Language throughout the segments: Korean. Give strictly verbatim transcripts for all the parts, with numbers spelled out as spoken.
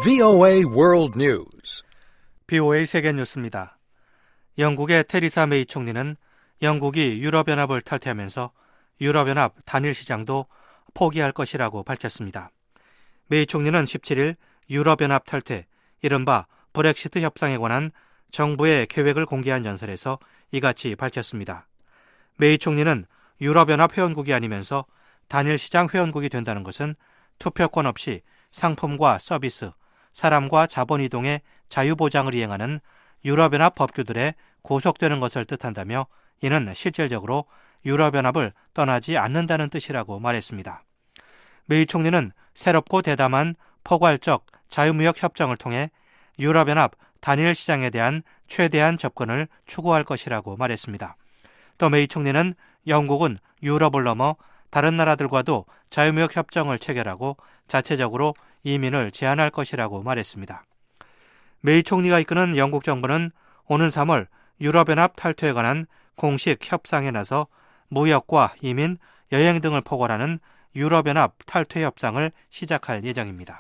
브이오에이 World News. 브이오에이 세계 뉴스입니다. 영국의 테리사 메이 총리는 영국이 유럽연합을 탈퇴하면서 유럽연합 단일 시장도 포기할 것이라고 밝혔습니다. 메이 총리는 십칠 일 유럽연합 탈퇴, 이른바 브렉시트 협상에 관한 정부의 계획을 공개한 연설에서 이같이 밝혔습니다. 메이 총리는 유럽연합 회원국이 아니면서 단일 시장 회원국이 된다는 것은 투표권 없이 상품과 서비스, 사람과 자본 이동의 자유보장을 이행하는 유럽연합 법규들에 구속되는 것을 뜻한다며 이는 실질적으로 유럽연합을 떠나지 않는다는 뜻이라고 말했습니다. 메이 총리는 새롭고 대담한 포괄적 자유무역 협정을 통해 유럽연합 단일 시장에 대한 최대한 접근을 추구할 것이라고 말했습니다. 또 메이 총리는 영국은 유럽을 넘어 다른 나라들과도 자유무역 협정을 체결하고 자체적으로 이민을 제한할 것이라고 말했습니다. 메이 총리가 이끄는 영국 정부는 오는 삼월 유럽연합 탈퇴에 관한 공식 협상에 나서 무역과 이민, 여행 등을 포괄하는 유럽연합 탈퇴 협상을 시작할 예정입니다.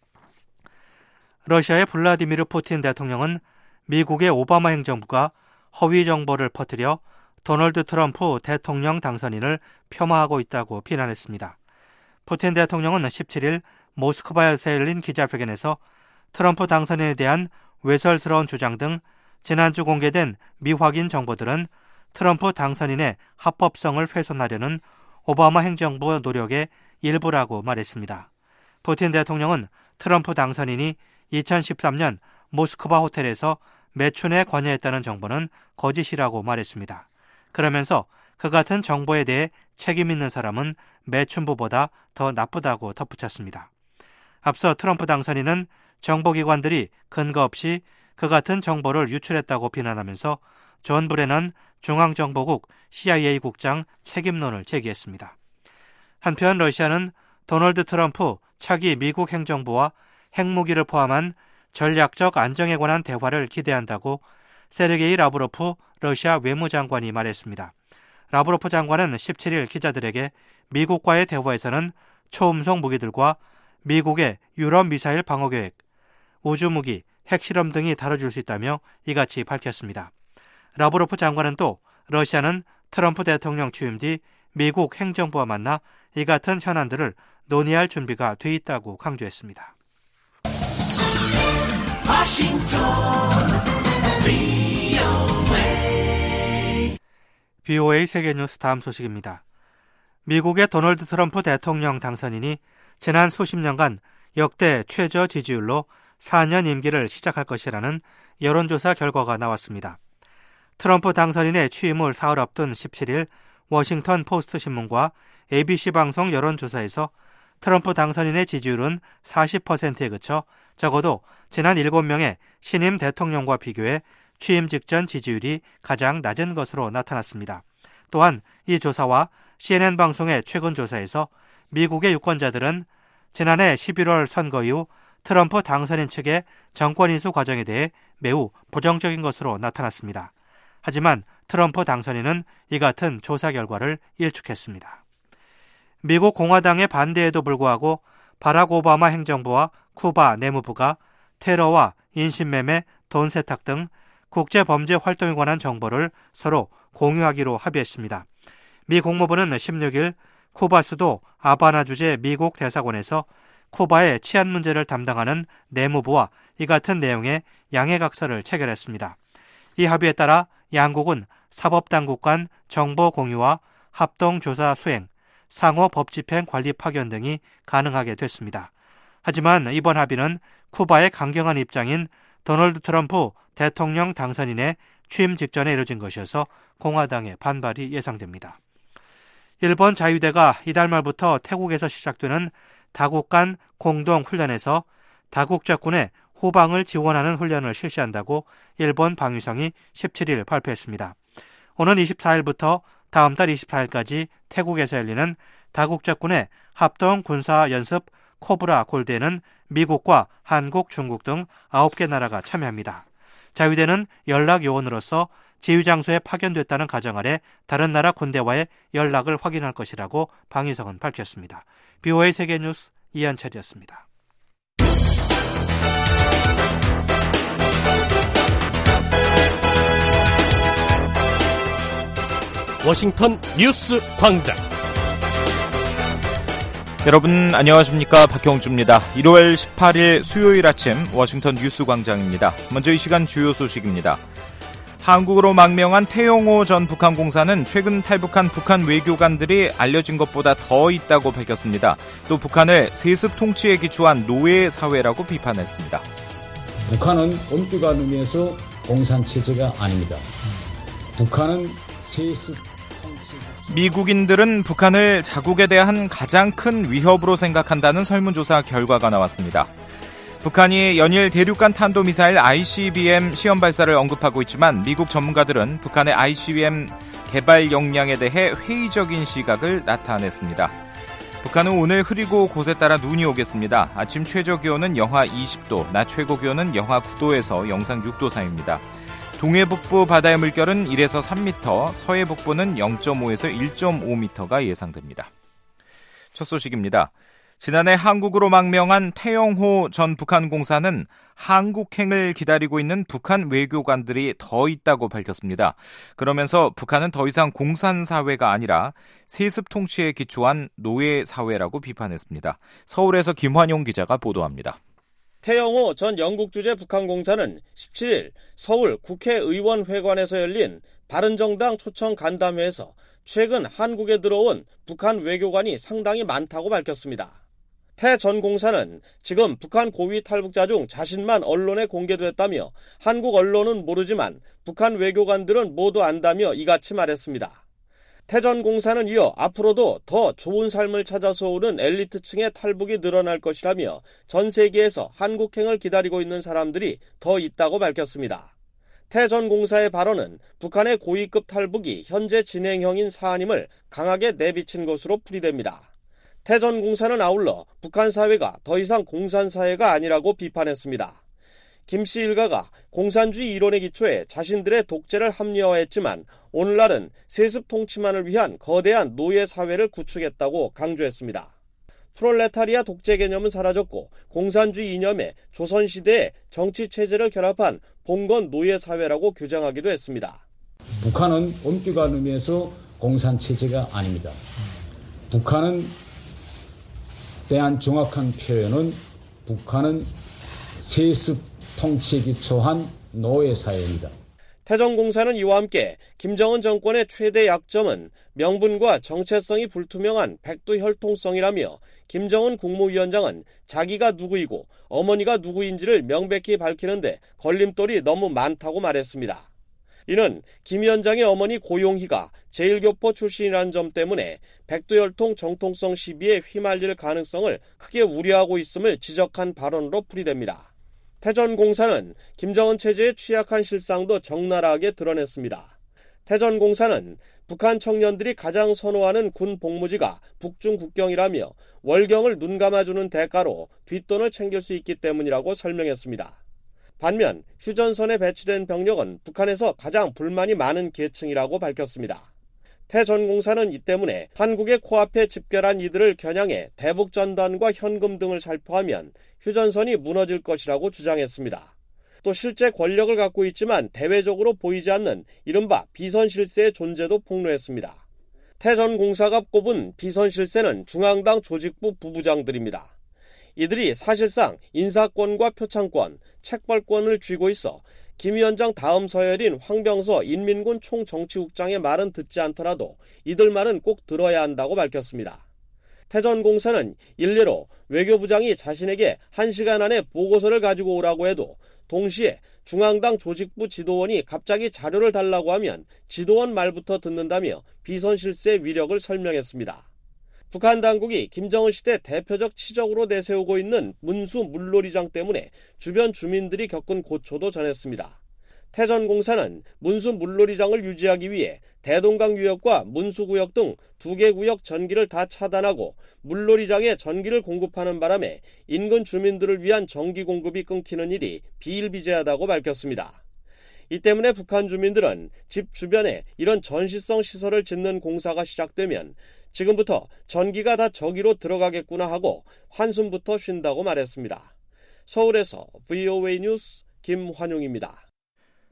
러시아의 블라디미르 푸틴 대통령은 미국의 오바마 행정부가 허위 정보를 퍼뜨려 도널드 트럼프 대통령 당선인을 폄하하고 있다고 비난했습니다. 푸틴 대통령은 십칠 일 모스크바에서 열린 기자회견에서 트럼프 당선인에 대한 외설스러운 주장 등 지난주 공개된 미확인 정보들은 트럼프 당선인의 합법성을 훼손하려는 오바마 행정부 노력의 일부라고 말했습니다. 푸틴 대통령은 트럼프 당선인이 이천십삼 년 모스크바 호텔에서 매춘에 관여했다는 정보는 거짓이라고 말했습니다. 그러면서 그 같은 정보에 대해 책임 있는 사람은 매춘부보다 더 나쁘다고 덧붙였습니다. 앞서 트럼프 당선인은 정보기관들이 근거 없이 그 같은 정보를 유출했다고 비난하면서 존 브레넌 중앙정보국 씨아이에이 국장 책임론을 제기했습니다. 한편 러시아는 도널드 트럼프 차기 미국 행정부와 핵무기를 포함한 전략적 안정에 관한 대화를 기대한다고 세르게이 라브로프 러시아 외무장관이 말했습니다. 라브로프 장관은 십칠 일 기자들에게 미국과의 대화에서는 초음속 무기들과 미국의 유럽 미사일 방어계획, 우주무기, 핵실험 등이 다뤄질 수 있다며 이같이 밝혔습니다. 라브로프 장관은 또 러시아는 트럼프 대통령 취임 뒤 미국 행정부와 만나 이 같은 현안들을 논의할 준비가 돼 있다고 강조했습니다. 워싱턴 브이오에이 브이오에이 세계뉴스 다음 소식입니다. 미국의 도널드 트럼프 대통령 당선인이 지난 수십 년간 역대 최저 지지율로 사 년 임기를 시작할 것이라는 여론조사 결과가 나왔습니다. 트럼프 당선인의 취임을 사흘 앞둔 십칠 일 워싱턴 포스트 신문과 에이비씨 방송 여론조사에서 트럼프 당선인의 지지율은 사십 퍼센트에 그쳐 적어도 지난 일곱 명의 신임 대통령과 비교해 취임 직전 지지율이 가장 낮은 것으로 나타났습니다. 또한 이 조사와 씨엔엔 방송의 최근 조사에서 미국의 유권자들은 지난해 십일월 선거 이후 트럼프 당선인 측의 정권 인수 과정에 대해 매우 부정적인 것으로 나타났습니다. 하지만 트럼프 당선인은 이 같은 조사 결과를 일축했습니다. 미국 공화당의 반대에도 불구하고 바락 오바마 행정부와 쿠바 내무부가 테러와 인신매매, 돈 세탁 등 국제범죄 활동에 관한 정보를 서로 공유하기로 합의했습니다. 미 국무부는 십육 일 쿠바 수도 아바나 주재 미국 대사관에서 쿠바의 치안 문제를 담당하는 내무부와 이 같은 내용의 양해각서를 체결했습니다. 이 합의에 따라 양국은 사법당국 간 정보 공유와 합동조사 수행, 상호 법집행 관리 파견 등이 가능하게 됐습니다. 하지만 이번 합의는 쿠바의 강경한 입장인 도널드 트럼프 대통령 당선인의 취임 직전에 이뤄진 것이어서 공화당의 반발이 예상됩니다. 일본 자유대가 이달 말부터 태국에서 시작되는 다국 간 공동훈련에서 다국적군의 후방을 지원하는 훈련을 실시한다고 일본 방위성이 십칠 일 발표했습니다. 오는 이십사 일부터 다음 달 이십사 일까지 태국에서 열리는 다국적군의 합동 군사 연습 코브라 골드에는 미국과 한국, 중국 등 아홉 개 나라가 참여합니다. 자유대는 연락 요원으로서 지휘 장소에 파견됐다는 가정 아래 다른 나라 군대와의 연락을 확인할 것이라고 방위성은 밝혔습니다. 브이오에이 세계뉴스 이한철이었습니다. 워싱턴 뉴스 광장. 여러분 안녕하십니까, 박형주입니다. 일월 십팔일 수요일 아침 워싱턴 뉴스 광장입니다. 먼저 이 시간 주요 소식입니다. 한국으로 망명한 태영호 전 북한 공사는 최근 탈북한 북한 외교관들이 알려진 것보다 더 있다고 밝혔습니다. 또 북한을 세습 통치에 기초한 노예 사회라고 비판했습니다. 북한은 엄격한 의미에서 공산체제가 아닙니다. 북한은 세습 통치... 미국인들은 북한을 자국에 대한 가장 큰 위협으로 생각한다는 설문조사 결과가 나왔습니다. 북한이 연일 대륙간 탄도미사일 아이씨비엠 시험 발사를 언급하고 있지만 미국 전문가들은 북한의 아이씨비엠 개발 역량에 대해 회의적인 시각을 나타냈습니다. 북한은 오늘 흐리고 곳에 따라 눈이 오겠습니다. 아침 최저기온은 영하 이십도, 낮 최고기온은 영하 구도에서 영상 육도 사이입니다. 동해북부 바다의 물결은 일에서 삼 미터, 서해북부는 영점오에서 일점오 미터가 예상됩니다. 첫 소식입니다. 지난해 한국으로 망명한 태영호 전 북한 공사는 한국행을 기다리고 있는 북한 외교관들이 더 있다고 밝혔습니다. 그러면서 북한은 더 이상 공산사회가 아니라 세습 통치에 기초한 노예사회라고 비판했습니다. 서울에서 김환용 기자가 보도합니다. 태영호 전 영국 주재 북한 공사는 십칠일 서울 국회의원회관에서 열린 바른정당 초청 간담회에서 최근 한국에 들어온 북한 외교관이 상당히 많다고 밝혔습니다. 태 전 공사는 지금 북한 고위 탈북자 중 자신만 언론에 공개됐다며 한국 언론은 모르지만 북한 외교관들은 모두 안다며 이같이 말했습니다. 태 전 공사는 이어 앞으로도 더 좋은 삶을 찾아서 오는 엘리트층의 탈북이 늘어날 것이라며 전 세계에서 한국행을 기다리고 있는 사람들이 더 있다고 밝혔습니다. 태 전 공사의 발언은 북한의 고위급 탈북이 현재 진행형인 사안임을 강하게 내비친 것으로 풀이됩니다. 태 전 공사는 아울러 북한 사회가 더 이상 공산사회가 아니라고 비판했습니다. 김씨 일가가 공산주의 이론에 기초해 자신들의 독재를 합리화했지만 오늘날은 세습 통치만을 위한 거대한 노예 사회를 구축했다고 강조했습니다. 프롤레타리아 독재 개념은 사라졌고 공산주의 이념에 조선시대의 정치체제를 결합한 봉건 노예 사회라고 규정하기도 했습니다. 북한은 엄격한 의미에서 공산체제가 아닙니다. 북한은 대한 정확한 표현은 북한은 세습 통치에 기초한 노예사회입니다. 태 전 공사는 이와 함께 김정은 정권의 최대 약점은 명분과 정체성이 불투명한 백두혈통성이라며 김정은 국무위원장은 자기가 누구이고 어머니가 누구인지를 명백히 밝히는데 걸림돌이 너무 많다고 말했습니다. 이는 김 위원장의 어머니 고용희가 제일교포 출신이라는 점 때문에 백두혈통 정통성 시비에 휘말릴 가능성을 크게 우려하고 있음을 지적한 발언으로 풀이됩니다. 태 전 공사는 김정은 체제의 취약한 실상도 적나라하게 드러냈습니다. 태 전 공사는 북한 청년들이 가장 선호하는 군 복무지가 북중 국경이라며 월경을 눈감아주는 대가로 뒷돈을 챙길 수 있기 때문이라고 설명했습니다. 반면 휴전선에 배치된 병력은 북한에서 가장 불만이 많은 계층이라고 밝혔습니다. 태 전 공사는 이 때문에 한국의 코앞에 집결한 이들을 겨냥해 대북전단과 현금 등을 살포하면 휴전선이 무너질 것이라고 주장했습니다. 또 실제 권력을 갖고 있지만 대외적으로 보이지 않는 이른바 비선실세의 존재도 폭로했습니다. 태 전 공사가 꼽은 비선실세는 중앙당 조직부 부부장들입니다. 이들이 사실상 인사권과 표창권, 책벌권을 쥐고 있어 김 위원장 다음 서열인 황병서 인민군 총정치국장의 말은 듣지 않더라도 이들 말은 꼭 들어야 한다고 밝혔습니다. 태 전 공사는 일례로 외교부장이 자신에게 한 시간 안에 보고서를 가지고 오라고 해도 동시에 중앙당 조직부 지도원이 갑자기 자료를 달라고 하면 지도원 말부터 듣는다며 비선실세의 위력을 설명했습니다. 북한 당국이 김정은 시대 대표적 치적으로 내세우고 있는 문수 물놀이장 때문에 주변 주민들이 겪은 고초도 전했습니다. 태 전 공사는 문수 물놀이장을 유지하기 위해 대동강 유역과 문수구역 등 두 개 구역 전기를 다 차단하고 물놀이장에 전기를 공급하는 바람에 인근 주민들을 위한 전기 공급이 끊기는 일이 비일비재하다고 밝혔습니다. 이 때문에 북한 주민들은 집 주변에 이런 전시성 시설을 짓는 공사가 시작되면 지금부터 전기가 다 저기로 들어가겠구나 하고 한숨부터 쉰다고 말했습니다. 서울에서 브이오에이 뉴스 김환용입니다.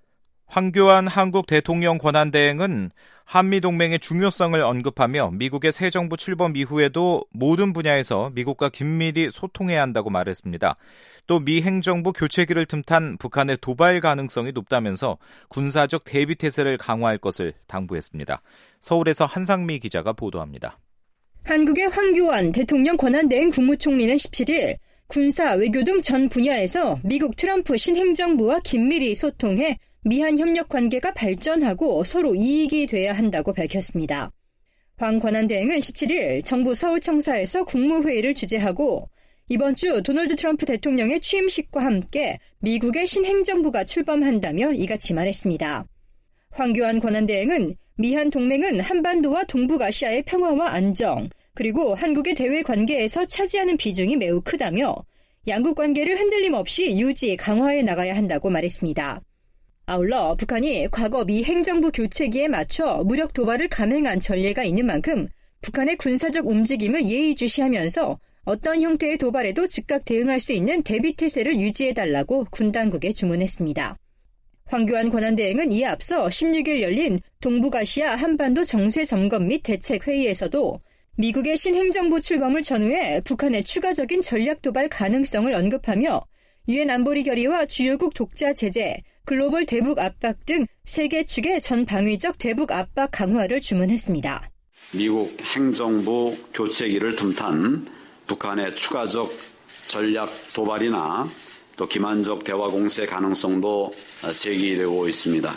황교안 한국 대통령 권한대행은 한미동맹의 중요성을 언급하며 미국의 새 정부 출범 이후에도 모든 분야에서 미국과 긴밀히 소통해야 한다고 말했습니다. 또 미 행정부 교체기를 틈탄 북한의 도발 가능성이 높다면서 군사적 대비태세를 강화할 것을 당부했습니다. 서울에서 한상미 기자가 보도합니다. 한국의 황교안 대통령 권한대행 국무총리는 십칠일 군사, 외교 등 전 분야에서 미국 트럼프 신행정부와 긴밀히 소통해 미한 협력 관계가 발전하고 서로 이익이 돼야 한다고 밝혔습니다. 황 권한대행은 십칠일 정부 서울청사에서 국무회의를 주재하고 이번 주 도널드 트럼프 대통령의 취임식과 함께 미국의 신행정부가 출범한다며 이같이 말했습니다. 황교안 권한대행은 미한 동맹은 한반도와 동북아시아의 평화와 안정, 그리고 한국의 대외 관계에서 차지하는 비중이 매우 크다며 양국 관계를 흔들림 없이 유지, 강화해 나가야 한다고 말했습니다. 아울러 북한이 과거 미 행정부 교체기에 맞춰 무력 도발을 감행한 전례가 있는 만큼 북한의 군사적 움직임을 예의주시하면서 어떤 형태의 도발에도 즉각 대응할 수 있는 대비태세를 유지해달라고 군 당국에 주문했습니다. 황교안 권한대행은 이에 앞서 십육일 열린 동북아시아 한반도 정세점검 및 대책회의에서도 미국의 신행정부 출범을 전후해 북한의 추가적인 전략 도발 가능성을 언급하며 유엔 안보리 결의와 주요국 독자 제재, 글로벌 대북 압박 등 세 개 축의 전 방위적 대북 압박 강화를 주문했습니다. 미국 행정부 교체기를 틈탄 북한의 추가적 전략 도발이나 또 기만적 대화 공세 가능성도 제기되고 있습니다.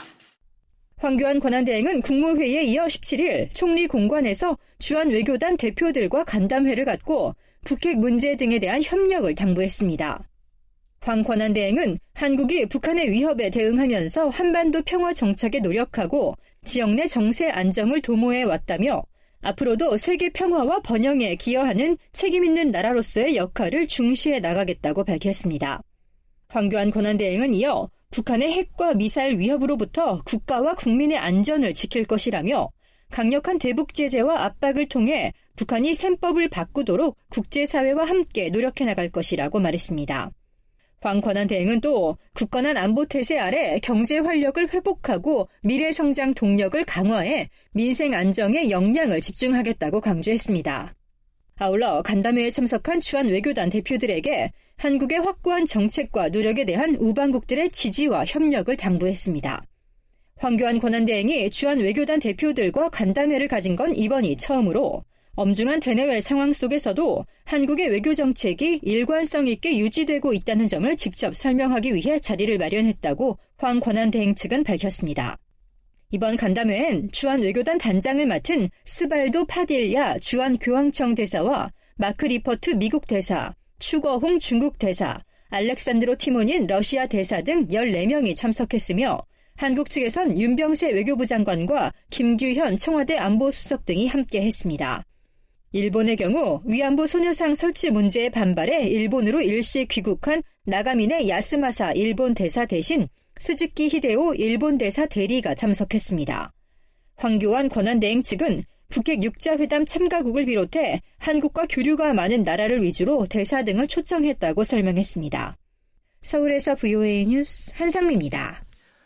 황교안 권한대행은 국무회의에 이어 십칠일 총리 공관에서 주한 외교단 대표들과 간담회를 갖고 북핵 문제 등에 대한 협력을 당부했습니다. 황 권한대행은 한국이 북한의 위협에 대응하면서 한반도 평화 정착에 노력하고 지역 내 정세 안정을 도모해 왔다며 앞으로도 세계 평화와 번영에 기여하는 책임있는 나라로서의 역할을 중시해 나가겠다고 밝혔습니다. 황교안 권한대행은 이어 북한의 핵과 미사일 위협으로부터 국가와 국민의 안전을 지킬 것이라며 강력한 대북 제재와 압박을 통해 북한이 셈법을 바꾸도록 국제사회와 함께 노력해 나갈 것이라고 말했습니다. 황 권한대행은 또 굳건한 안보 태세 아래 경제 활력을 회복하고 미래 성장 동력을 강화해 민생 안정에 역량을 집중하겠다고 강조했습니다. 아울러 간담회에 참석한 주한 외교단 대표들에게 한국의 확고한 정책과 노력에 대한 우방국들의 지지와 협력을 당부했습니다. 황교안 권한대행이 주한 외교단 대표들과 간담회를 가진 건 이번이 처음으로 엄중한 대내외 상황 속에서도 한국의 외교 정책이 일관성 있게 유지되고 있다는 점을 직접 설명하기 위해 자리를 마련했다고 황 권한대행 측은 밝혔습니다. 이번 간담회엔 주한 외교단 단장을 맡은 스발도 파딜야 주한 교황청 대사와 마크 리퍼트 미국 대사, 추거홍 중국 대사, 알렉산드로 티모닌 러시아 대사 등 열네 명이 참석했으며 한국 측에선 윤병세 외교부 장관과 김규현 청와대 안보수석 등이 함께했습니다. 일본의 경우 위안부 소녀상 설치 문제에 반발해 일본으로 일시 귀국한 나가미네 야스마사 일본 대사 대신 스즈키 히데오 일본 대사 대리가 참석했습니다. 황교안 권한대행 측은 북핵 육자회담 참가국을 비롯해 한국과 교류가 많은 나라를 위주로 대사 등을 초청했다고 설명했습니다. 서울에서 브이오에이 뉴스 한상미입니다.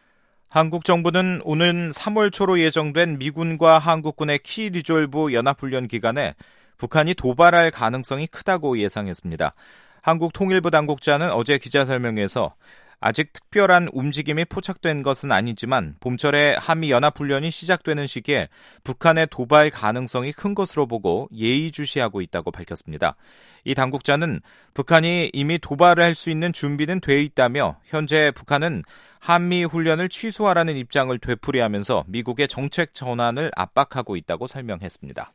한국 정부는 오는 삼월 초로 예정된 미군과 한국군의 키 리졸브 연합훈련 기간에 북한이 도발할 가능성이 크다고 예상했습니다. 한국 통일부 당국자는 어제 기자설명회에서 아직 특별한 움직임이 포착된 것은 아니지만 봄철에 한미 연합훈련이 시작되는 시기에 북한의 도발 가능성이 큰 것으로 보고 예의주시하고 있다고 밝혔습니다. 이 당국자는 북한이 이미 도발을 할 수 있는 준비는 돼 있다며 현재 북한은 한미 훈련을 취소하라는 입장을 되풀이하면서 미국의 정책 전환을 압박하고 있다고 설명했습니다.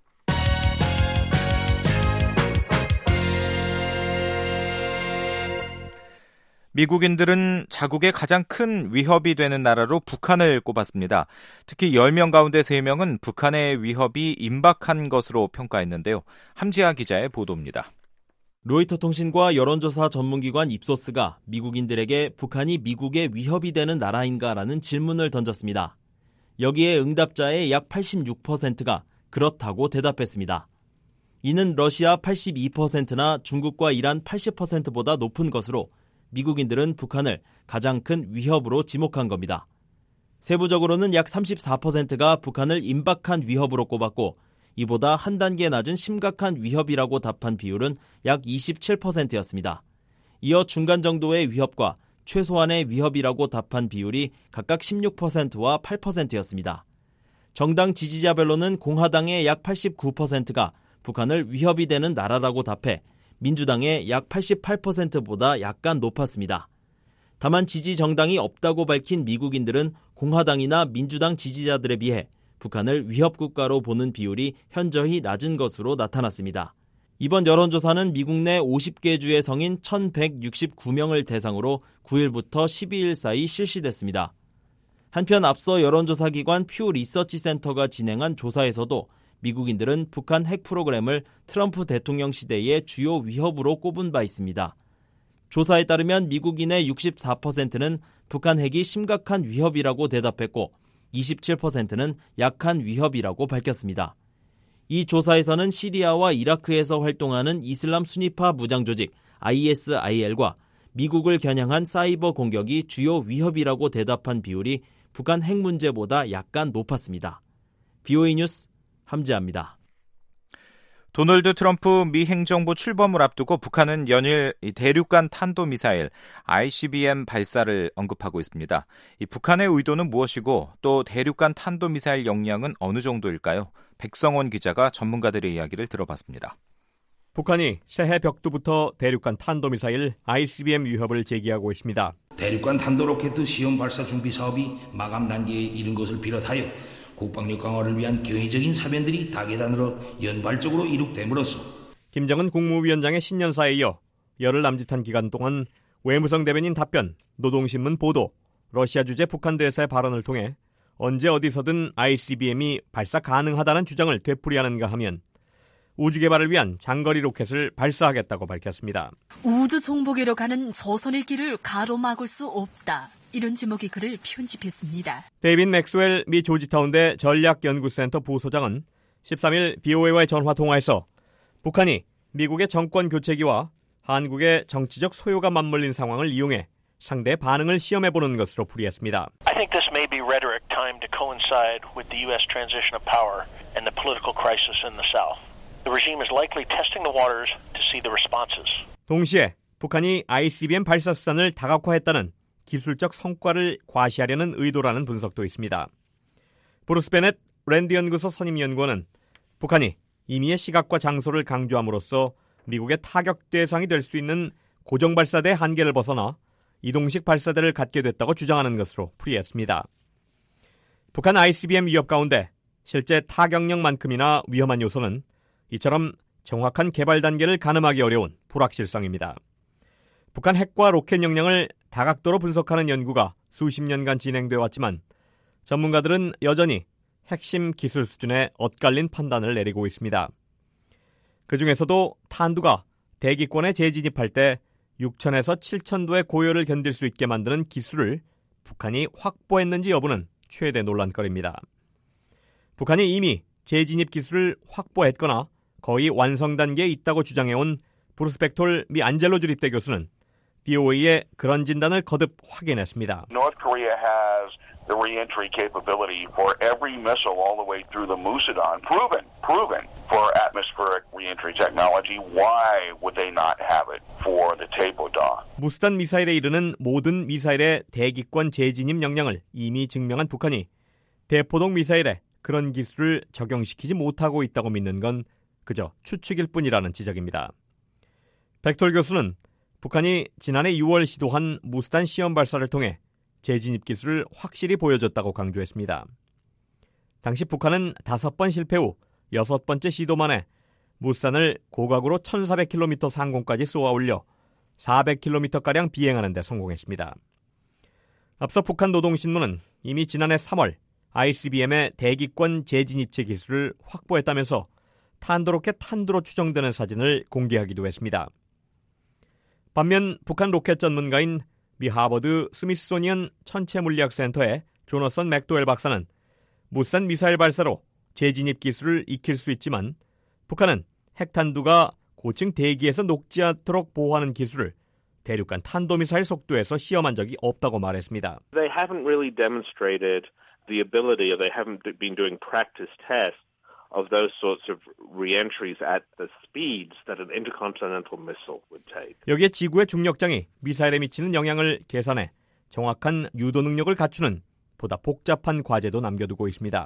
미국인들은 자국의 가장 큰 위협이 되는 나라로 북한을 꼽았습니다. 특히 열 명 가운데 세 명은 북한의 위협이 임박한 것으로 평가했는데요. 함지아 기자의 보도입니다. 로이터 통신과 여론조사 전문기관 입소스가 미국인들에게 북한이 미국의 위협이 되는 나라인가라는 질문을 던졌습니다. 여기에 응답자의 약 팔십육 퍼센트가 그렇다고 대답했습니다. 이는 러시아 팔십이 퍼센트나 중국과 이란 팔십 퍼센트보다 높은 것으로 미국인들은 북한을 가장 큰 위협으로 지목한 겁니다. 세부적으로는 약 삼십사 퍼센트가 북한을 임박한 위협으로 꼽았고 이보다 한 단계 낮은 심각한 위협이라고 답한 비율은 약 이십칠 퍼센트였습니다. 이어 중간 정도의 위협과 최소한의 위협이라고 답한 비율이 각각 십육 퍼센트와 팔 퍼센트였습니다. 정당 지지자별로는 공화당의 약 팔십구 퍼센트가 북한을 위협이 되는 나라라고 답해 민주당의 약 팔십팔 퍼센트보다 약간 높았습니다. 다만 지지 정당이 없다고 밝힌 미국인들은 공화당이나 민주당 지지자들에 비해 북한을 위협국가로 보는 비율이 현저히 낮은 것으로 나타났습니다. 이번 여론조사는 미국 내 오십 개 주의 성인 천백육십구 명을 대상으로 구일부터 십이일 사이 실시됐습니다. 한편 앞서 여론조사기관 퓨 리서치 센터가 진행한 조사에서도 미국인들은 북한 핵 프로그램을 트럼프 대통령 시대의 주요 위협으로 꼽은 바 있습니다. 조사에 따르면 미국인의 육십사 퍼센트는 북한 핵이 심각한 위협이라고 대답했고 이십칠 퍼센트는 약한 위협이라고 밝혔습니다. 이 조사에서는 시리아와 이라크에서 활동하는 이슬람 순위파 무장조직 아이에스아이엘과 미국을 겨냥한 사이버 공격이 주요 위협이라고 대답한 비율이 북한 핵 문제보다 약간 높았습니다. 비오에이 뉴스 함지아입니다. 도널드 트럼프 미 행정부 출범을 앞두고 북한은 연일 대륙간 탄도미사일 아이씨비엠 발사를 언급하고 있습니다. 이 북한의 의도는 무엇이고 또 대륙간 탄도미사일 역량은 어느 정도일까요? 백성원 기자가 전문가들의 이야기를 들어봤습니다. 북한이 새해 벽두부터 대륙간 탄도미사일 아이씨비엠 위협을 제기하고 있습니다. 대륙간 탄도로켓 시험 발사 준비 사업이 마감 단계에 이른 것을 비롯하여 국방력 강화를 위한 경이적인 사변들이 다계단으로 연발적으로 이룩됨으로써 김정은 국무위원장의 신년사에 이어 열흘 남짓한 기간 동안 외무성 대변인 답변, 노동신문 보도, 러시아 주재 북한 대사의 발언을 통해 언제 어디서든 아이씨비엠이 발사 가능하다는 주장을 되풀이하는가 하면 우주 개발을 위한 장거리 로켓을 발사하겠다고 밝혔습니다. 우주 정복으로 가는 조선의 길을 가로막을 수 없다. 이런 제목의 글을 편집했습니다. 데이빗 맥스웰 미 조지타운대 전략연구센터 부소장은 십삼일 비오에이와의 전화통화에서 북한이 미국의 정권 교체기와 한국의 정치적 소요가 맞물린 상황을 이용해 상대의 반응을 시험해보는 것으로 풀이했습니다. I think this may be rhetoric timed to coincide with the U S transition of power and the political crisis in the South. The regime is likely testing the waters to see the responses. 동시에 북한이 아이씨비엠 발사 수단을 다각화했다는 기술적 성과를 과시하려는 의도라는 분석도 있습니다. 브루스 베넷 랜드 연구소 선임 연구원은 북한이 임의의 시각과 장소를 강조함으로써 미국의 타격 대상이 될 수 있는 고정 발사대의 한계를 벗어나 이동식 발사대를 갖게 됐다고 주장하는 것으로 풀이했습니다. 북한 아이씨비엠 위협 가운데 실제 타격력만큼이나 위험한 요소는 이처럼 정확한 개발 단계를 가늠하기 어려운 불확실성입니다. 북한 핵과 로켓 역량을 다각도로 분석하는 연구가 수십 년간 진행되어 왔지만 전문가들은 여전히 핵심 기술 수준의 엇갈린 판단을 내리고 있습니다. 그중에서도 탄두가 대기권에 재진입할 때 육천에서 칠천 도의 고열을 견딜 수 있게 만드는 기술을 북한이 확보했는지 여부는 최대 논란거리입니다. 북한이 이미 재진입 기술을 확보했거나 거의 완성 단계에 있다고 주장해온 브루스 벡톨 미 안젤로 주립대 교수는 비오에이의 그런 진단을 거듭 확인했습니다. North Korea has the re-entry capability for every missile all the way through the Musadon, proven, proven for atmospheric re-entry technology. Why would they not have it for the Taepo-da? 무스단 미사일에 이르는 모든 미사일의 대기권 재진입 역량을 이미 증명한 북한이 대포동 미사일에 그런 기술을 적용시키지 못하고 있다고 믿는 건 그저 추측일 뿐이라는 지적입니다. 벡톨 교수는 북한이 지난해 유월 시도한 무스단 시험 발사를 통해 재진입 기술을 확실히 보여줬다고 강조했습니다. 당시 북한은 다섯 번 실패 후 여섯 번째 시도 만에 무스단을 고각으로 천사백 킬로미터 상공까지 쏘아 올려 사백 킬로미터가량 비행하는 데 성공했습니다. 앞서 북한 노동신문은 이미 지난해 삼월 아이씨비엠의 대기권 재진입체 기술을 확보했다면서 탄도로켓 탄두로 추정되는 사진을 공개하기도 했습니다. 반면 북한 로켓 전문가인 미 하버드 스미소니언 천체물리학센터의 조너선 맥도웰 박사는 무스단 미사일 발사로 재진입 기술을 익힐 수 있지만 북한은 핵탄두가 고층 대기에서 녹지 않도록 보호하는 기술을 대륙간 탄도미사일 속도에서 시험한 적이 없다고 말했습니다. They haven't really demonstrated the ability, or they haven't been doing practice tests of those sorts of re-entries at the speeds that an intercontinental missile would take. 여기에 지구의 중력장이 미사일에 미치는 영향을 계산해 정확한 유도 능력을 갖추는 보다 복잡한 과제도 남겨두고 있습니다.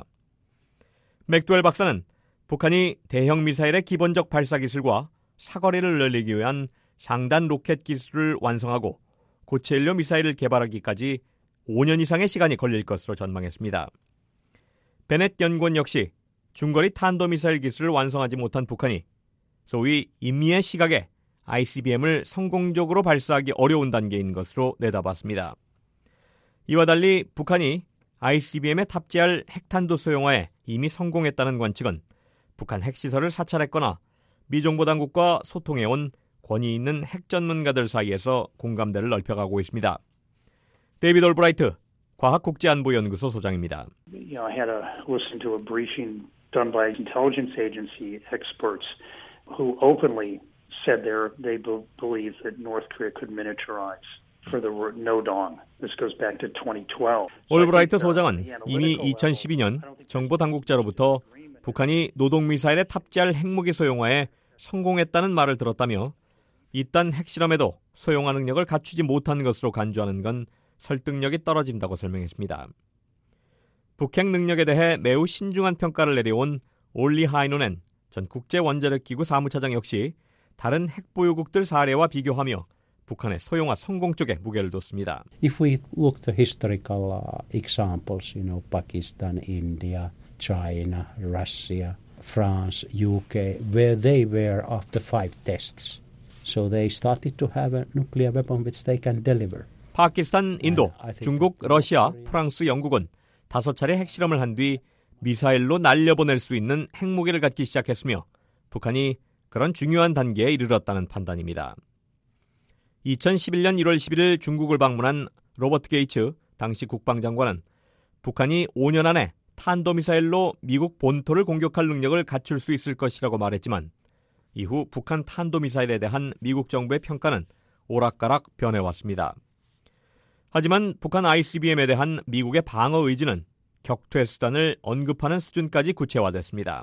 맥도웰 박사는 북한이 대형 미사일의 기본적 발사 기술과 사거리를 늘리기 위한 상단 로켓 기술을 완성하고 고체 연료 미사일을 개발하기까지 오 년 이상의 시간이 걸릴 것으로 전망했습니다. 베넷 연구원 역시 중거리 탄도미사일 기술을 완성하지 못한 북한이 소위 인미의 시각에 아이씨비엠을 성공적으로 발사하기 어려운 단계인 것으로 내다봤습니다. 이와 달리 북한이 아이씨비엠에 탑재할 핵탄도 소형화에 이미 성공했다는 관측은 북한 핵시설을 사찰했거나 미정보 당국과 소통해온 권위 있는 핵 전문가들 사이에서 공감대를 넓혀가고 있습니다. 데이비드 올브라이트 과학국제안보연구소 소장입니다. You know, I had to listen to a briefing done by intelligence agency experts who openly said they believe that North Korea could miniaturize for the no dawn. This goes back to twenty twelve. 올브라이트 소장은 이미 이천십이 년 정보 당국자로부터 북한이 노동미사일에 탑재할 핵무기 소형화에 성공했다는 말을 들었다며 이딴 핵실험에도 소형화 능력을 갖추지 못한 것으로 간주하는 건 설득력이 떨어진다고 설명했습니다. 북핵 능력에 대해 매우 신중한 평가를 내려온 올리 하이노넨 전 국제원자력기구 사무차장 역시 다른 핵보유국들 사례와 비교하며 북한의 소형화 성공 쪽에 무게를 뒀습니다. If we look the historical uh, examples, you know, Pakistan, India, China, Russia, France, U K, where they were after five tests. So they started to have a nuclear weapon which they can deliver. 파키스탄, 인도, 중국, 러시아, 프랑스, 영국은 다섯 차례 핵실험을 한 뒤 미사일로 날려보낼 수 있는 핵무기를 갖기 시작했으며 북한이 그런 중요한 단계에 이르렀다는 판단입니다. 이천십일 년 일월 십일일 중국을 방문한 로버트 게이츠 당시 국방장관은 북한이 오 년 안에 탄도미사일로 미국 본토를 공격할 능력을 갖출 수 있을 것이라고 말했지만 이후 북한 탄도미사일에 대한 미국 정부의 평가는 오락가락 변해왔습니다. 하지만 북한 아이씨비엠에 대한 미국의 방어 의지는 격퇴 수단을 언급하는 수준까지 구체화됐습니다.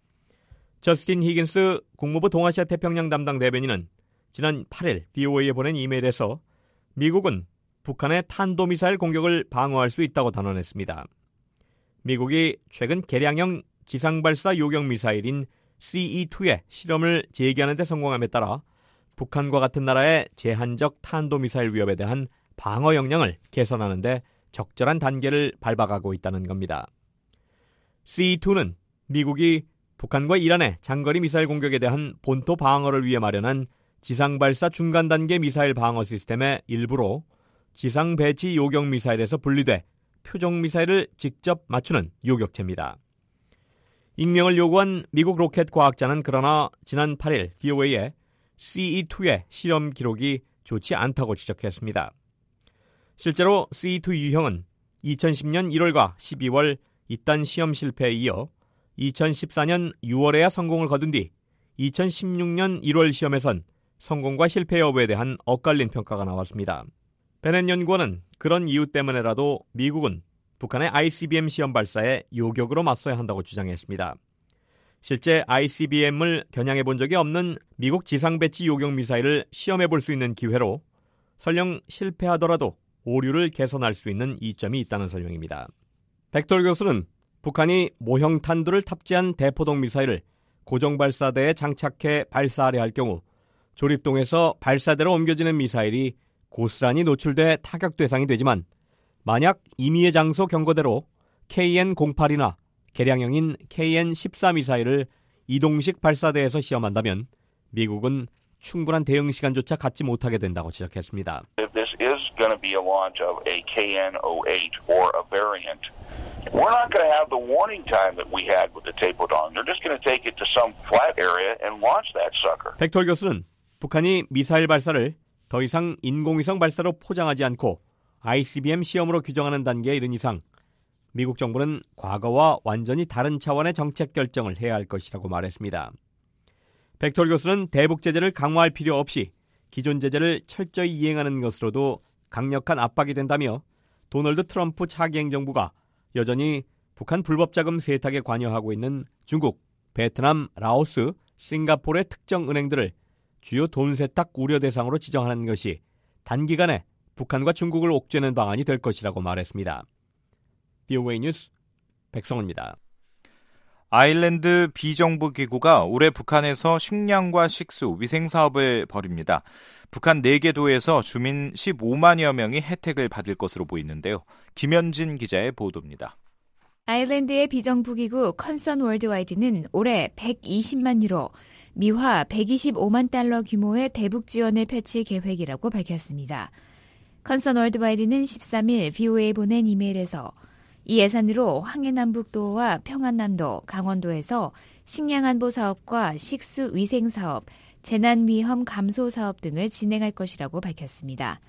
저스틴 히긴스 국무부 동아시아 태평양 담당 대변인은 지난 팔일 비오에이에 보낸 이메일에서 미국은 북한의 탄도미사일 공격을 방어할 수 있다고 단언했습니다. 미국이 최근 개량형 지상발사 요격미사일인 씨이투의 실험을 재개하는 데 성공함에 따라 북한과 같은 나라의 제한적 탄도미사일 위협에 대한 방어 역량을 개선하는 데 적절한 단계를 밟아가고 있다는 겁니다. 씨이투는 미국이 북한과 이란의 장거리 미사일 공격에 대한 본토 방어를 위해 마련한 지상발사 중간단계 미사일 방어 시스템의 일부로 지상 배치 요격 미사일에서 분리돼 표적 미사일을 직접 맞추는 요격체입니다. 익명을 요구한 미국 로켓 과학자는 그러나 지난 팔일 비오에이에 씨이투의 실험 기록이 좋지 않다고 지적했습니다. 실제로 씨이투 유형은 이천십 년 일월과 십이월 이딴 시험 실패에 이어 이천십사 년 유월에야 성공을 거둔 뒤 이천십육 년 일월 시험에선 성공과 실패 여부에 대한 엇갈린 평가가 나왔습니다. 베넷 연구원은 그런 이유 때문에라도 미국은 북한의 아이씨비엠 시험 발사에 요격으로 맞서야 한다고 주장했습니다. 실제 아이씨비엠을 겨냥해 본 적이 없는 미국 지상배치 요격 미사일을 시험해 볼 수 있는 기회로 설령 실패하더라도 오류를 개선할 수 있는 이점이 있다는 설명입니다. 벡터 교수는 북한이 모형 탄두를 탑재한 대포동 미사일을 고정발사대에 장착해 발사하려 할 경우 조립동에서 발사대로 옮겨지는 미사일이 고스란히 노출돼 타격 대상이 되지만 만약 임의의 장소 경고대로 케이엔 공팔이나 개량형인 케이엔 십사 미사일을 이동식 발사대에서 시험한다면 미국은 충분한 대응 시간조차 갖지 못하게 된다고 지적했습니다. If this is going to be a launch of a 케이엔 오에잇 or a variant, we're not going to have the warning time that we had with the Taepodong. They're just going to take it to some flat area and launch that sucker. 벡터 교수는 북한이 미사일 발사를 더 이상 인공위성 발사로 포장하지 않고 아이씨비엠 시험으로 규정하는 단계에 이른 이상 미국 정부는 과거와 완전히 다른 차원의 정책 결정을 해야 할 것이라고 말했습니다. 벡터 교수는 대북 제재를 강화할 필요 없이 기존 제재를 철저히 이행하는 것으로도 강력한 압박이 된다며 도널드 트럼프 차기 행정부가 여전히 북한 불법 자금 세탁에 관여하고 있는 중국, 베트남, 라오스, 싱가포르의 특정 은행들을 주요 돈 세탁 우려 대상으로 지정하는 것이 단기간에 북한과 중국을 옥죄는 방안이 될 것이라고 말했습니다. 비오에이 뉴스 백성호입니다. 아일랜드 비정부 기구가 올해 북한에서 식량과 식수, 위생 사업을 벌입니다. 북한 네 개 도에서 주민 십오만여 명이 혜택을 받을 것으로 보이는데요. 김현진 기자의 보도입니다. 아일랜드의 비정부 기구 컨선 월드와이드는 올해 백이십만 유로, 미화 백이십오만 달러 규모의 대북 지원을 펼칠 계획이라고 밝혔습니다. 컨선 월드와이드는 십삼 일 비오에이에 보낸 이메일에서 이 예산으로 황해남북도와 평안남도, 강원도에서 식량안보 사업과 식수 위생 사업, 재난위험 감소 사업 등을 진행할 것이라고 밝혔습니다.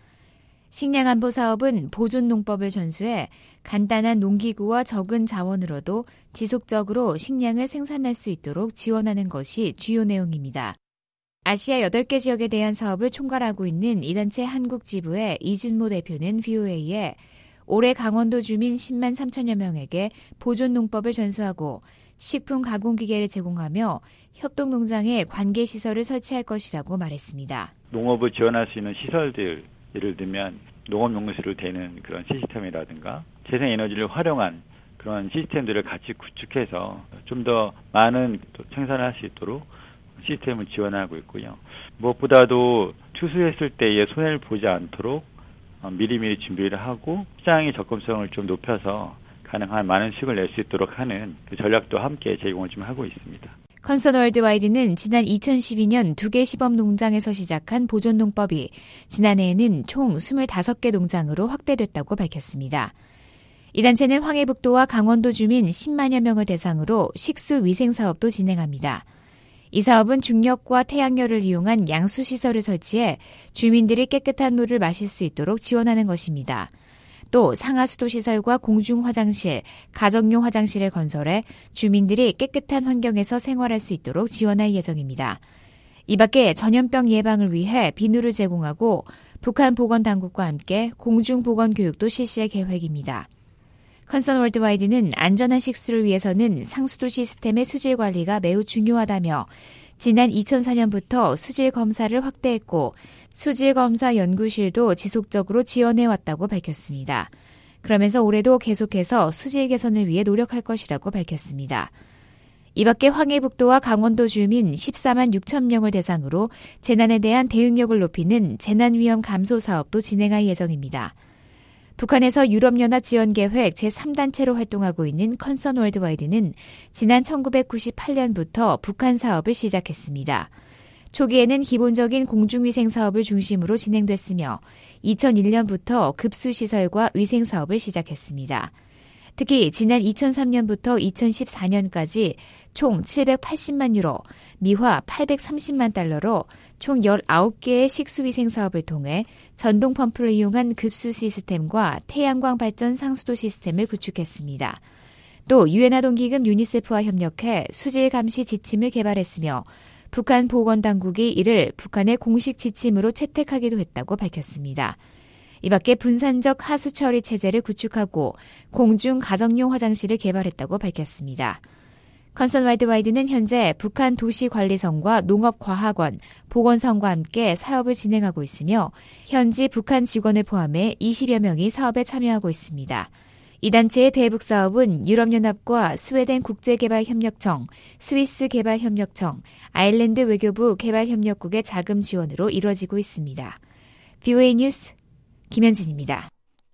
식량안보 사업은 보존농법을 전수해 간단한 농기구와 적은 자원으로도 지속적으로 식량을 생산할 수 있도록 지원하는 것이 주요 내용입니다. 아시아 여덟 개 지역에 대한 사업을 총괄하고 있는 이 단체 한국 지부의 이준모 대표는 비오에이에 올해 강원도 주민 십만 삼천여 명에게 보존농법을 전수하고 식품 가공기계를 제공하며 협동농장에 관계시설을 설치할 것이라고 말했습니다. 농업을 지원할 수 있는 시설들, 예를 들면 농업용수를 대는 그런 시스템이라든가 재생에너지를 활용한 그런 시스템들을 같이 구축해서 좀 더 많은 생산을 할 수 있도록 시스템을 지원하고 있고요. 무엇보다도 추수했을 때에 손해를 보지 않도록 미리미리 준비를 하고 시장의 접근성을 좀 높여서 가능한 많은 수익을 낼 수 있도록 하는 그 전략도 함께 제공을 좀 하고 있습니다. 컨선 월드와이드는 지난 이천십이 년 두 개 시범 농장에서 시작한 보존농법이 지난해에는 총 이십오 개 농장으로 확대됐다고 밝혔습니다. 이 단체는 황해북도와 강원도 주민 십만여 명을 대상으로 식수 위생 사업도 진행합니다. 이 사업은 중력과 태양열을 이용한 양수시설을 설치해 주민들이 깨끗한 물을 마실 수 있도록 지원하는 것입니다. 또 상하수도시설과 공중화장실, 가정용 화장실을 건설해 주민들이 깨끗한 환경에서 생활할 수 있도록 지원할 예정입니다. 이 밖에 전염병 예방을 위해 비누를 제공하고 북한 보건당국과 함께 공중보건교육도 실시할 계획입니다. 컨선 월드와이드는 안전한 식수를 위해서는 상수도 시스템의 수질 관리가 매우 중요하다며 지난 이천사 년부터 수질 검사를 확대했고 수질검사 연구실도 지속적으로 지원해왔다고 밝혔습니다. 그러면서 올해도 계속해서 수질 개선을 위해 노력할 것이라고 밝혔습니다. 이 밖에 황해북도와 강원도 주민 십사만 육천 명을 대상으로 재난에 대한 대응력을 높이는 재난위험 감소 사업도 진행할 예정입니다. 북한에서 유럽연합 지원계획 제삼 단체로 활동하고 있는 컨선 월드와이드는 지난 천구백구십팔 년부터 북한 사업을 시작했습니다. 초기에는 기본적인 공중위생 사업을 중심으로 진행됐으며 이천일 년부터 급수시설과 위생 사업을 시작했습니다. 특히 지난 이천삼 년부터 이천십사 년까지 총 칠백팔십만 유로, 미화 팔백삼십만 달러로 총 열아홉 개의 식수위생 사업을 통해 전동 펌프를 이용한 급수 시스템과 태양광 발전 상수도 시스템을 구축했습니다. 또 유엔 아동기금 유니세프와 협력해 수질 감시 지침을 개발했으며 북한 보건당국이 이를 북한의 공식 지침으로 채택하기도 했다고 밝혔습니다. 이 밖에 분산적 하수 처리 체제를 구축하고 공중 가정용 화장실을 개발했다고 밝혔습니다. 컨선 월드와이드는 현재 북한 도시관리성과 농업과학원, 보건성과 함께 사업을 진행하고 있으며 현지 북한 직원을 포함해 이십여 명이 사업에 참여하고 있습니다. 이 단체의 대북 사업은 유럽연합과 스웨덴 국제개발협력청, 스위스 개발협력청, 아일랜드 외교부 개발협력국의 자금 지원으로 이루어지고 있습니다. 비오에이 뉴스 김현진입니다.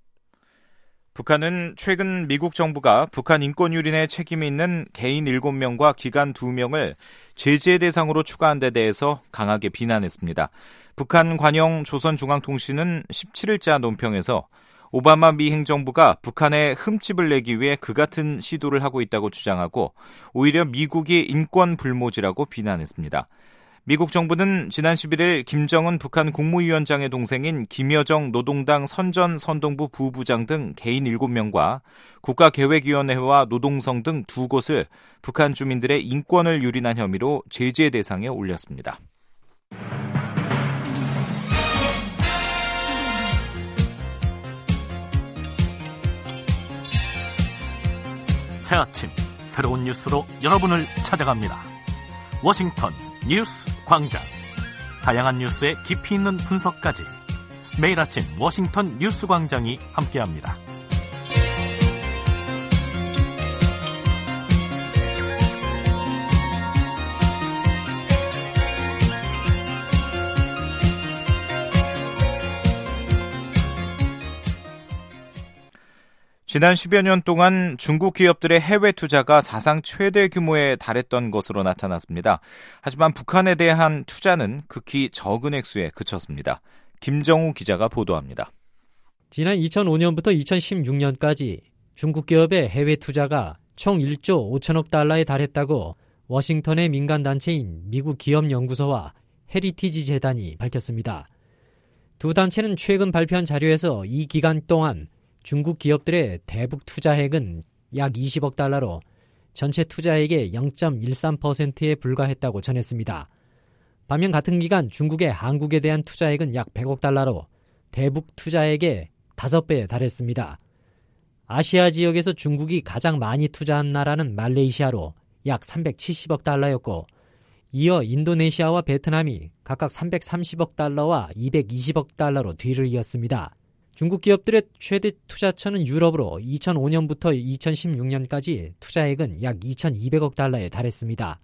북한은 최근 미국 정부가 북한 인권 유린에 책임이 있는 개인 일곱 명과 기관 두 명을 제재 대상으로 추가한 데 대해서 강하게 비난했습니다. 북한 관영 조선중앙통신은 십칠 일자 논평에서 오바마 미 행정부가 북한에 흠집을 내기 위해 그 같은 시도를 하고 있다고 주장하고 오히려 미국이 인권 불모지라고 비난했습니다. 미국 정부는 지난 십일 일 김정은 북한 국무위원장의 동생인 김여정 노동당 선전 선동부 부부장 등 개인 일곱 명과 국가계획위원회와 노동성 등 두 곳을 북한 주민들의 인권을 유린한 혐의로 제재 대상에 올렸습니다. 새 아침 새로운 뉴스로 여러분을 찾아갑니다. 워싱턴 뉴스 광장. 다양한 뉴스의 깊이 있는 분석까지 매일 아침 워싱턴 뉴스 광장이 함께합니다. 지난 십여 년 동안 중국 기업들의 해외 투자가 사상 최대 규모에 달했던 것으로 나타났습니다. 하지만 북한에 대한 투자는 극히 적은 액수에 그쳤습니다. 김정우 기자가 보도합니다. 지난 이천오 년부터 이천십육 년까지 중국 기업의 해외 투자가 총 일조 오천억 달러에 달했다고 워싱턴의 민간단체인 미국 기업연구소와 헤리티지 재단이 밝혔습니다. 두 단체는 최근 발표한 자료에서 이 기간 동안 중국 기업들의 대북 투자액은 약 이십억 달러로 전체 투자액의 영 점 일삼 퍼센트에 불과했다고 전했습니다. 반면 같은 기간 중국의 한국에 대한 투자액은 약 백억 달러로 대북 투자액의 다섯 배에 달했습니다. 아시아 지역에서 중국이 가장 많이 투자한 나라는 말레이시아로 약 삼백칠십억 달러였고 이어 인도네시아와 베트남이 각각 삼백삼십억 달러와 이백이십억 달러로 뒤를 이었습니다. 중국 기업들의 최대 투자처는 유럽으로 이천오 년부터 이천십육 년까지 투자액은 약 이천이백억 달러에 달했습니다.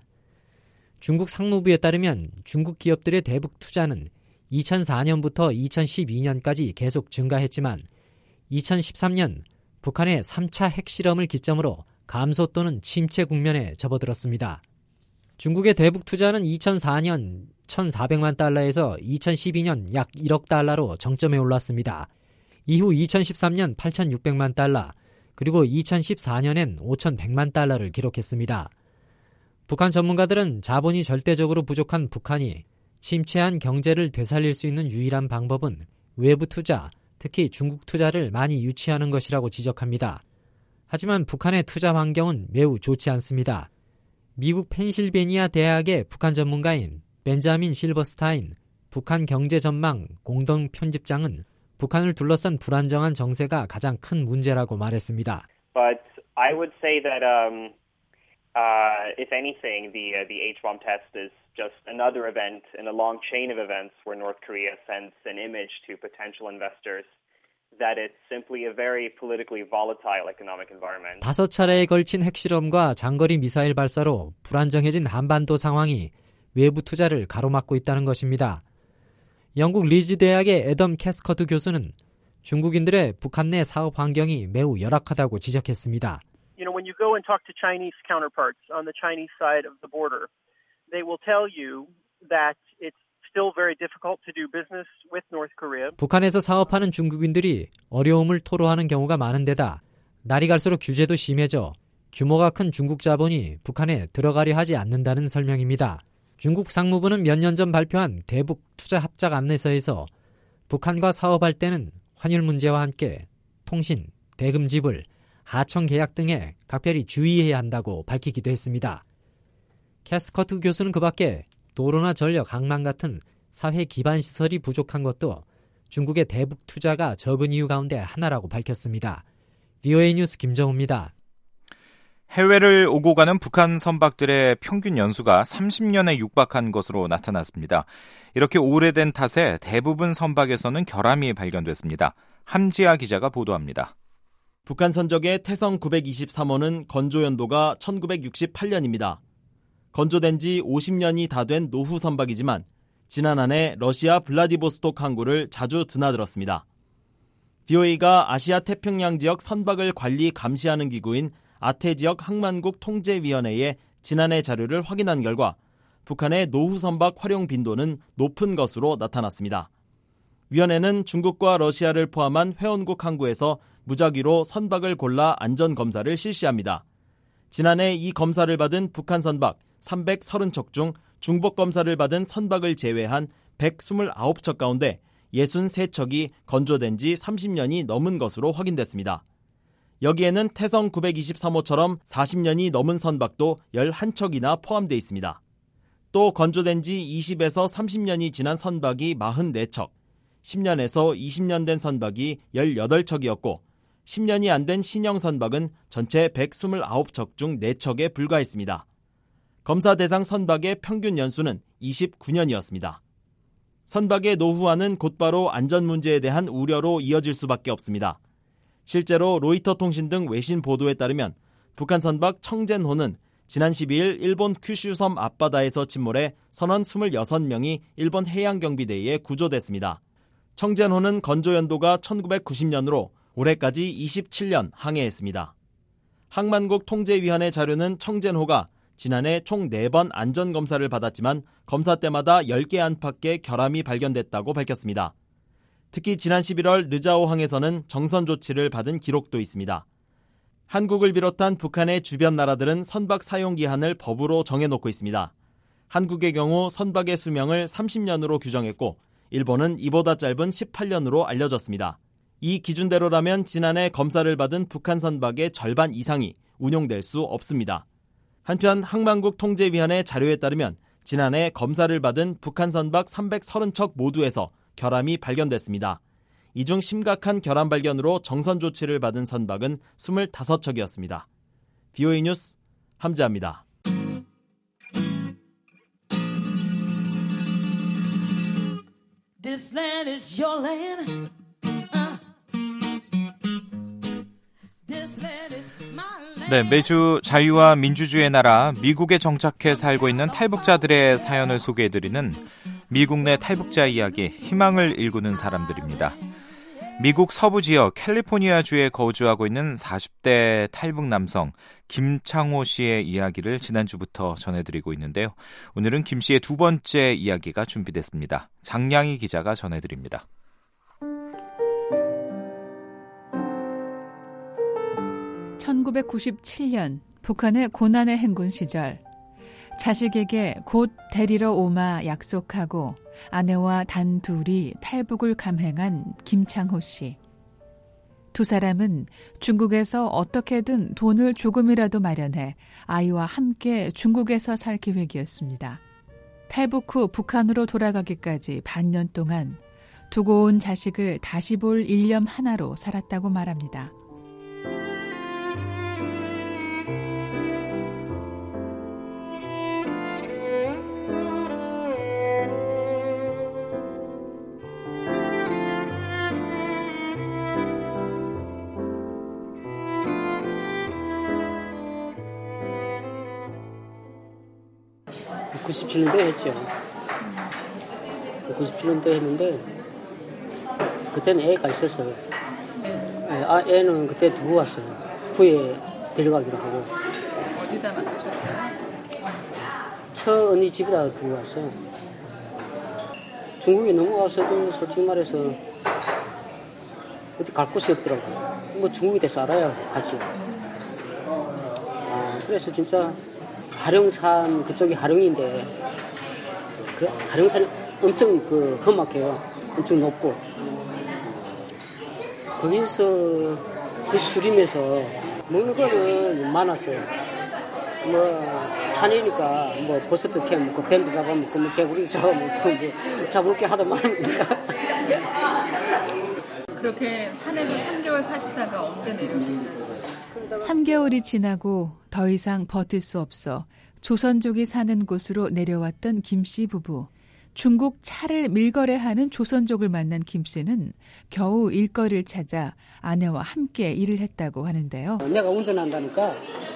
중국 상무부에 따르면 중국 기업들의 대북 투자는 이천사 년부터 이천십이 년까지 계속 증가했지만 이천십삼 년 북한의 삼 차 핵실험을 기점으로 감소 또는 침체 국면에 접어들었습니다. 중국의 대북 투자는 이천사 년 천사백만 달러에서 이천십이 년 약 일억 달러로 정점에 올랐습니다. 이후 이천십삼 년 팔천육백만 달러, 그리고 이천십사 년엔 오천백만 달러를 기록했습니다. 북한 전문가들은 자본이 절대적으로 부족한 북한이 침체한 경제를 되살릴 수 있는 유일한 방법은 외부 투자, 특히 중국 투자를 많이 유치하는 것이라고 지적합니다. 하지만 북한의 투자 환경은 매우 좋지 않습니다. 미국 펜실베니아 대학의 북한 전문가인 벤자민 실버스타인 북한 경제 전망 공동 편집장은 북한을 둘러싼 불안정한 정세가 가장 큰 문제라고 말했습니다. But I would say that um, uh, if anything, the uh, the H-bomb test is just another event in a long chain of events where North Korea sends an image to potential investors that it's simply a very politically volatile economic environment. 다섯 차례에 걸친 핵실험과 장거리 미사일 발사로 불안정해진 한반도 상황이 외부 투자를 가로막고 있다는 것입니다. 영국 리즈 대학의 애덤 캐스커트 교수는 중국인들의 북한 내 사업 환경이 매우 열악하다고 지적했습니다. You know, when you go and talk to Chinese counterparts on the Chinese side of the border, they will tell you that it's still very difficult to do business with North Korea. 북한에서 사업하는 중국인들이 어려움을 토로하는 경우가 많은 데다 날이 갈수록 규제도 심해져 규모가 큰 중국 자본이 북한에 들어가려 하지 않는다는 설명입니다. 중국 상무부는 몇 년 전 발표한 대북 투자 합작 안내서에서 북한과 사업할 때는 환율 문제와 함께 통신, 대금 지불, 하청 계약 등에 각별히 주의해야 한다고 밝히기도 했습니다. 캐스커트 교수는 그 밖에 도로나 전력, 항만 같은 사회 기반 시설이 부족한 것도 중국의 대북 투자가 적은 이유 가운데 하나라고 밝혔습니다. 브이오에이 뉴스 김정우입니다. 해외를 오고 가는 북한 선박들의 평균 연수가 삼십 년에 육박한 것으로 나타났습니다. 이렇게 오래된 탓에 대부분 선박에서는 결함이 발견됐습니다. 함지아 기자가 보도합니다. 북한 선적의 태성 구백이십삼 호는 건조 연도가 천구백육십팔 년입니다. 건조된 지 오십 년이 다 된 노후 선박이지만 지난 한 해 러시아 블라디보스톡 항구를 자주 드나들었습니다. 브이오에이가 아시아 태평양 지역 선박을 관리 감시하는 기구인 아태지역 항만국 통제위원회에 지난해 자료를 확인한 결과 북한의 노후 선박 활용 빈도는 높은 것으로 나타났습니다. 위원회는 중국과 러시아를 포함한 회원국 항구에서 무작위로 선박을 골라 안전검사를 실시합니다. 지난해 이 검사를 받은 북한 선박 삼백삼십 척 중 중복검사를 받은 선박을 제외한 백이십구 척 가운데 육십삼 척이 건조된 지 삼십 년이 넘은 것으로 확인됐습니다. 여기에는 태성 구백이십삼 호처럼 사십 년이 넘은 선박도 열한 척이나 포함되어 있습니다. 또 건조된 지 이십에서 삼십 년이 지난 선박이 사십사 척, 십 년에서 이십 년 된 선박이 십팔 척이었고 십 년이 안 된 신형 선박은 전체 백이십구 척 중 네 척에 불과했습니다. 검사 대상 선박의 평균 연수는 이십구 년이었습니다. 선박의 노후화는 곧바로 안전 문제에 대한 우려로 이어질 수밖에 없습니다. 실제로 로이터 통신 등 외신 보도에 따르면 북한 선박 청젠호는 지난 십이일 일본 큐슈섬 앞바다에서 침몰해 선원 이십육 명이 일본 해양경비대에 구조됐습니다. 청젠호는 건조 연도가 천구백구십 년으로 올해까지 이십칠 년 항해했습니다. 항만국 통제위원회 자료는 청젠호가 지난해 총 네 번 안전검사를 받았지만 검사 때마다 열 개 안팎의 결함이 발견됐다고 밝혔습니다. 특히 지난 십일월 르자오항에서는 정선 조치를 받은 기록도 있습니다. 한국을 비롯한 북한의 주변 나라들은 선박 사용 기한을 법으로 정해놓고 있습니다. 한국의 경우 선박의 수명을 삼십 년으로 규정했고 일본은 이보다 짧은 십팔 년으로 알려졌습니다. 이 기준대로라면 지난해 검사를 받은 북한 선박의 절반 이상이 운용될 수 없습니다. 한편 항만국 통제위원회 자료에 따르면 지난해 검사를 받은 북한 선박 삼백삼십 척 모두에서 결함이 발견됐습니다. 이 중 심각한 결함 발견으로 정선 조치를 받은 선박은 이십오 척이었습니다. 비오이 뉴스 함지아입니다. This land is your land. 네, 매주 자유와 민주주의의 나라 미국에 정착해 살고 있는 탈북자들의 사연을 소개해드리는 미국 내 탈북자 이야기, 희망을 일구는 사람들입니다. 미국 서부 지역 캘리포니아주에 거주하고 있는 사십 대 탈북 남성 김창호 씨의 이야기를 지난주부터 전해드리고 있는데요. 오늘은 김 씨의 두 번째 이야기가 준비됐습니다. 장량희 기자가 전해드립니다. 천구백구십칠 년 북한의 고난의 행군 시절 자식에게 곧 데리러 오마 약속하고 아내와 단 둘이 탈북을 감행한 김창호 씨. 두 사람은 중국에서 어떻게든 돈을 조금이라도 마련해 아이와 함께 중국에서 살 계획이었습니다. 탈북 후 북한으로 돌아가기까지 반년 동안 두고 온 자식을 다시 볼 일념 하나로 살았다고 말합니다. 구십칠 년도에 했죠. 구십칠 년도에 했는데 그때는 애가 있었어요. 네. 아, 애는 그때 두고 왔어요. 후에 데려가기로 하고. 어디다 맡으셨어요? 처 언니 집에다 두고 왔어요. 중국에 넘어가서도 솔직히 말해서 어디 갈 곳이 없더라고요. 뭐 중국에 대해서 알아야 하지. 아, 그래서 진짜 하령산 그쪽이 하령인데 그 하령산이 엄청 그 험악해요. 엄청 높고 거기서 그 수림에서 먹는 거는 많았어요. 뭐 산이니까 뭐 버섯도 캐 먹고 뱀도 잡아먹고 뭐 개구리 잡아먹고 뭐 잡을 게 하도 많으니까. 그렇게 산에서 삼 개월 사시다가 언제 내려오셨어요? 삼 개월이 지나고 더 이상 버틸 수 없어 조선족이 사는 곳으로 내려왔던 김 씨 부부. 중국 차를 밀거래하는 조선족을 만난 김 씨는 겨우 일거리를 찾아 아내와 함께 일을 했다고 하는데요. 내가 운전한다니까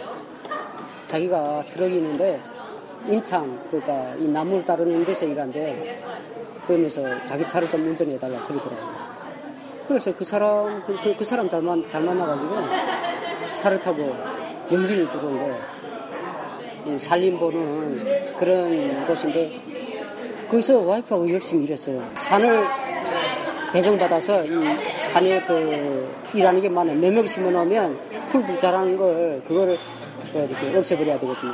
자기가 트럭이 있는데 인창 그러니까 이 나무를 따르는 데서 일한대. 그러면서 자기 차를 좀 운전해달라 그러더라고요. 그래서 그 사람 그, 그, 그 사람 잘, 만, 잘 만나가지고 차를 타고 영진이 들어온 거예요. 살림 보는 그런 곳인데 거기서 와이프하고 열심히 일했어요. 산을 대정받아서 이 산에 그 일하는 게 많아요. 몇 명 심어놓으면 풀 자라는 걸 그거를 이렇게 없애버려야 되거든요.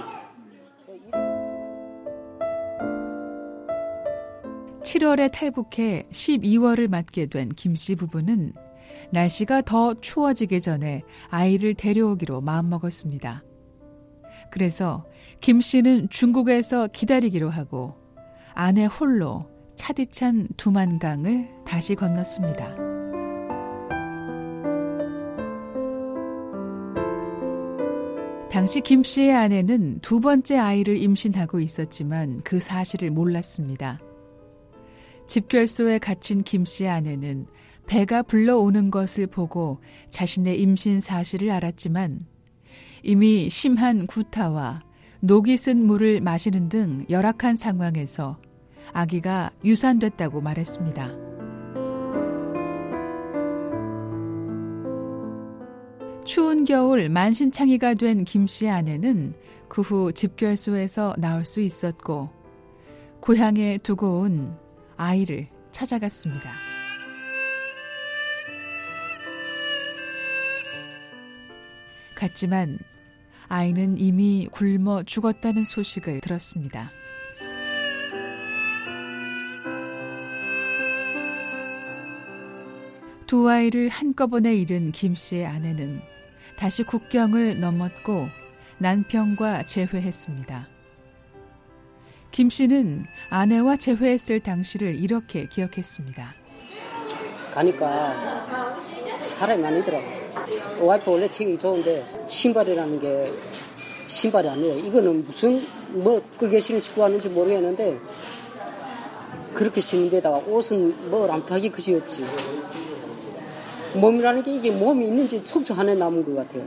칠월에 탈북해 십이월을 맞게 된 김 씨 부부는 날씨가 더 추워지기 전에 아이를 데려오기로 마음먹었습니다. 그래서 김 씨는 중국에서 기다리기로 하고 아내 홀로 차디찬 두만강을 다시 건넜습니다. 당시 김 씨의 아내는 두 번째 아이를 임신하고 있었지만 그 사실을 몰랐습니다. 집결소에 갇힌 김 씨의 아내는 배가 불러오는 것을 보고 자신의 임신 사실을 알았지만 이미 심한 구타와 녹이 쓴 물을 마시는 등 열악한 상황에서 아기가 유산됐다고 말했습니다. 추운 겨울 만신창이가 된 김 씨의 아내는 그 후 집결소에서 나올 수 있었고 고향에 두고 온 아이를 찾아갔습니다. 갔지만 아이는 이미 굶어 죽었다는 소식을 들었습니다. 두 아이를 한꺼번에 잃은 김 씨의 아내는 다시 국경을 넘었고 남편과 재회했습니다. 김 씨는 아내와 재회했을 당시를 이렇게 기억했습니다. 가니까 사람이 아니더라고. 와이프 원래 체격이 좋은데 신발이라는 게 신발이 아니에요. 이거는 무슨 뭐 끌개 신고 왔는지 모르겠는데 그렇게 신는 데다가 옷은 뭐 람타기 그지 없지. 몸이라는 게 이게 몸이 있는지 척추 안에 남은 것 같아요.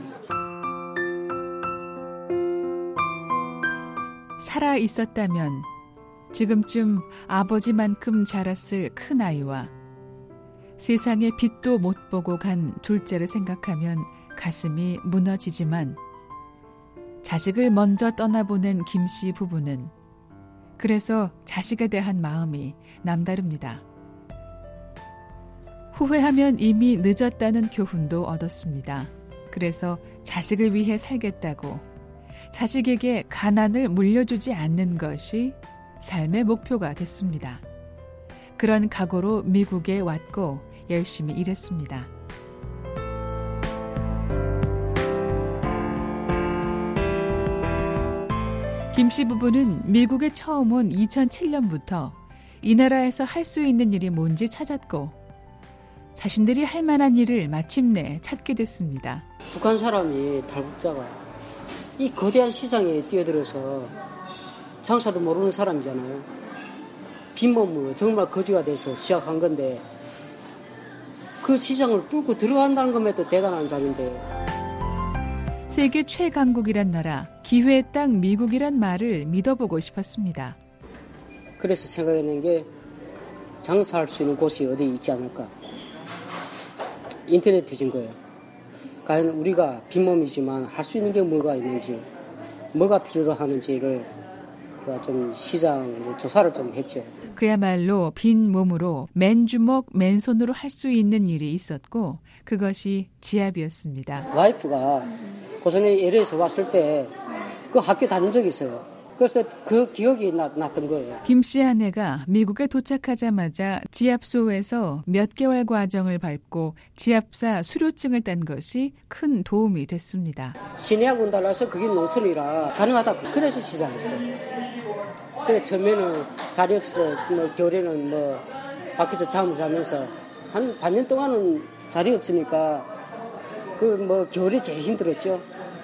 살아 있었다면 지금쯤 아버지만큼 자랐을 큰아이와 세상에 빛도 못 보고 간 둘째를 생각하면 가슴이 무너지지만 자식을 먼저 떠나보낸 김 씨 부부는 그래서 자식에 대한 마음이 남다릅니다. 후회하면 이미 늦었다는 교훈도 얻었습니다. 그래서 자식을 위해 살겠다고 자식에게 가난을 물려주지 않는 것이 삶의 목표가 됐습니다. 그런 각오로 미국에 왔고 열심히 일했습니다. 김 씨 부부는 미국에 처음 온 이천칠 년부터 이 나라에서 할 수 있는 일이 뭔지 찾았고 자신들이 할 만한 일을 마침내 찾게 됐습니다. 북한 사람이 탈북자가 이 거대한 시장에 뛰어들어서 장사도 모르는 사람이잖아요. 빈몸으로 정말 거지가 돼서 시작한 건데 그 시장을 뚫고 들어간다는 것만도 대단한 장인데. 세계 최강국이란 나라, 기회의 땅 미국이란 말을 믿어보고 싶었습니다. 그래서 생각해낸 게 장사할 수 있는 곳이 어디 있지 않을까. 인터넷 뒤진 거예요. 과연 우리가 빈몸이지만 할 수 있는 게 뭐가 있는지, 뭐가 필요로 하는지를 좀 시장 조사를 좀 했죠. 그야말로 빈 몸으로 맨주먹 맨손으로 할 수 있는 일이 있었고 그것이 지압이었습니다. 와이프가 고선에 엘에이에서 왔을 때 그 학교 다닌 적이 있어요. 그래서 그 기억이 나, 났던 거예요. 김 씨 아내가 미국에 도착하자마자 지압소에서 몇 개월 과정을 밟고 지압사 수료증을 딴 것이 큰 도움이 됐습니다. 시내하고 달라서 그게 농촌이라 가능하다. 그래서 시작했어요. 그래 처음에는 자리 없어서 뭐 겨울에는 뭐 밖에서 잠을 자면서 한 반년 동안은 자리 없으니까 그 뭐 겨울이 제일 힘들었죠.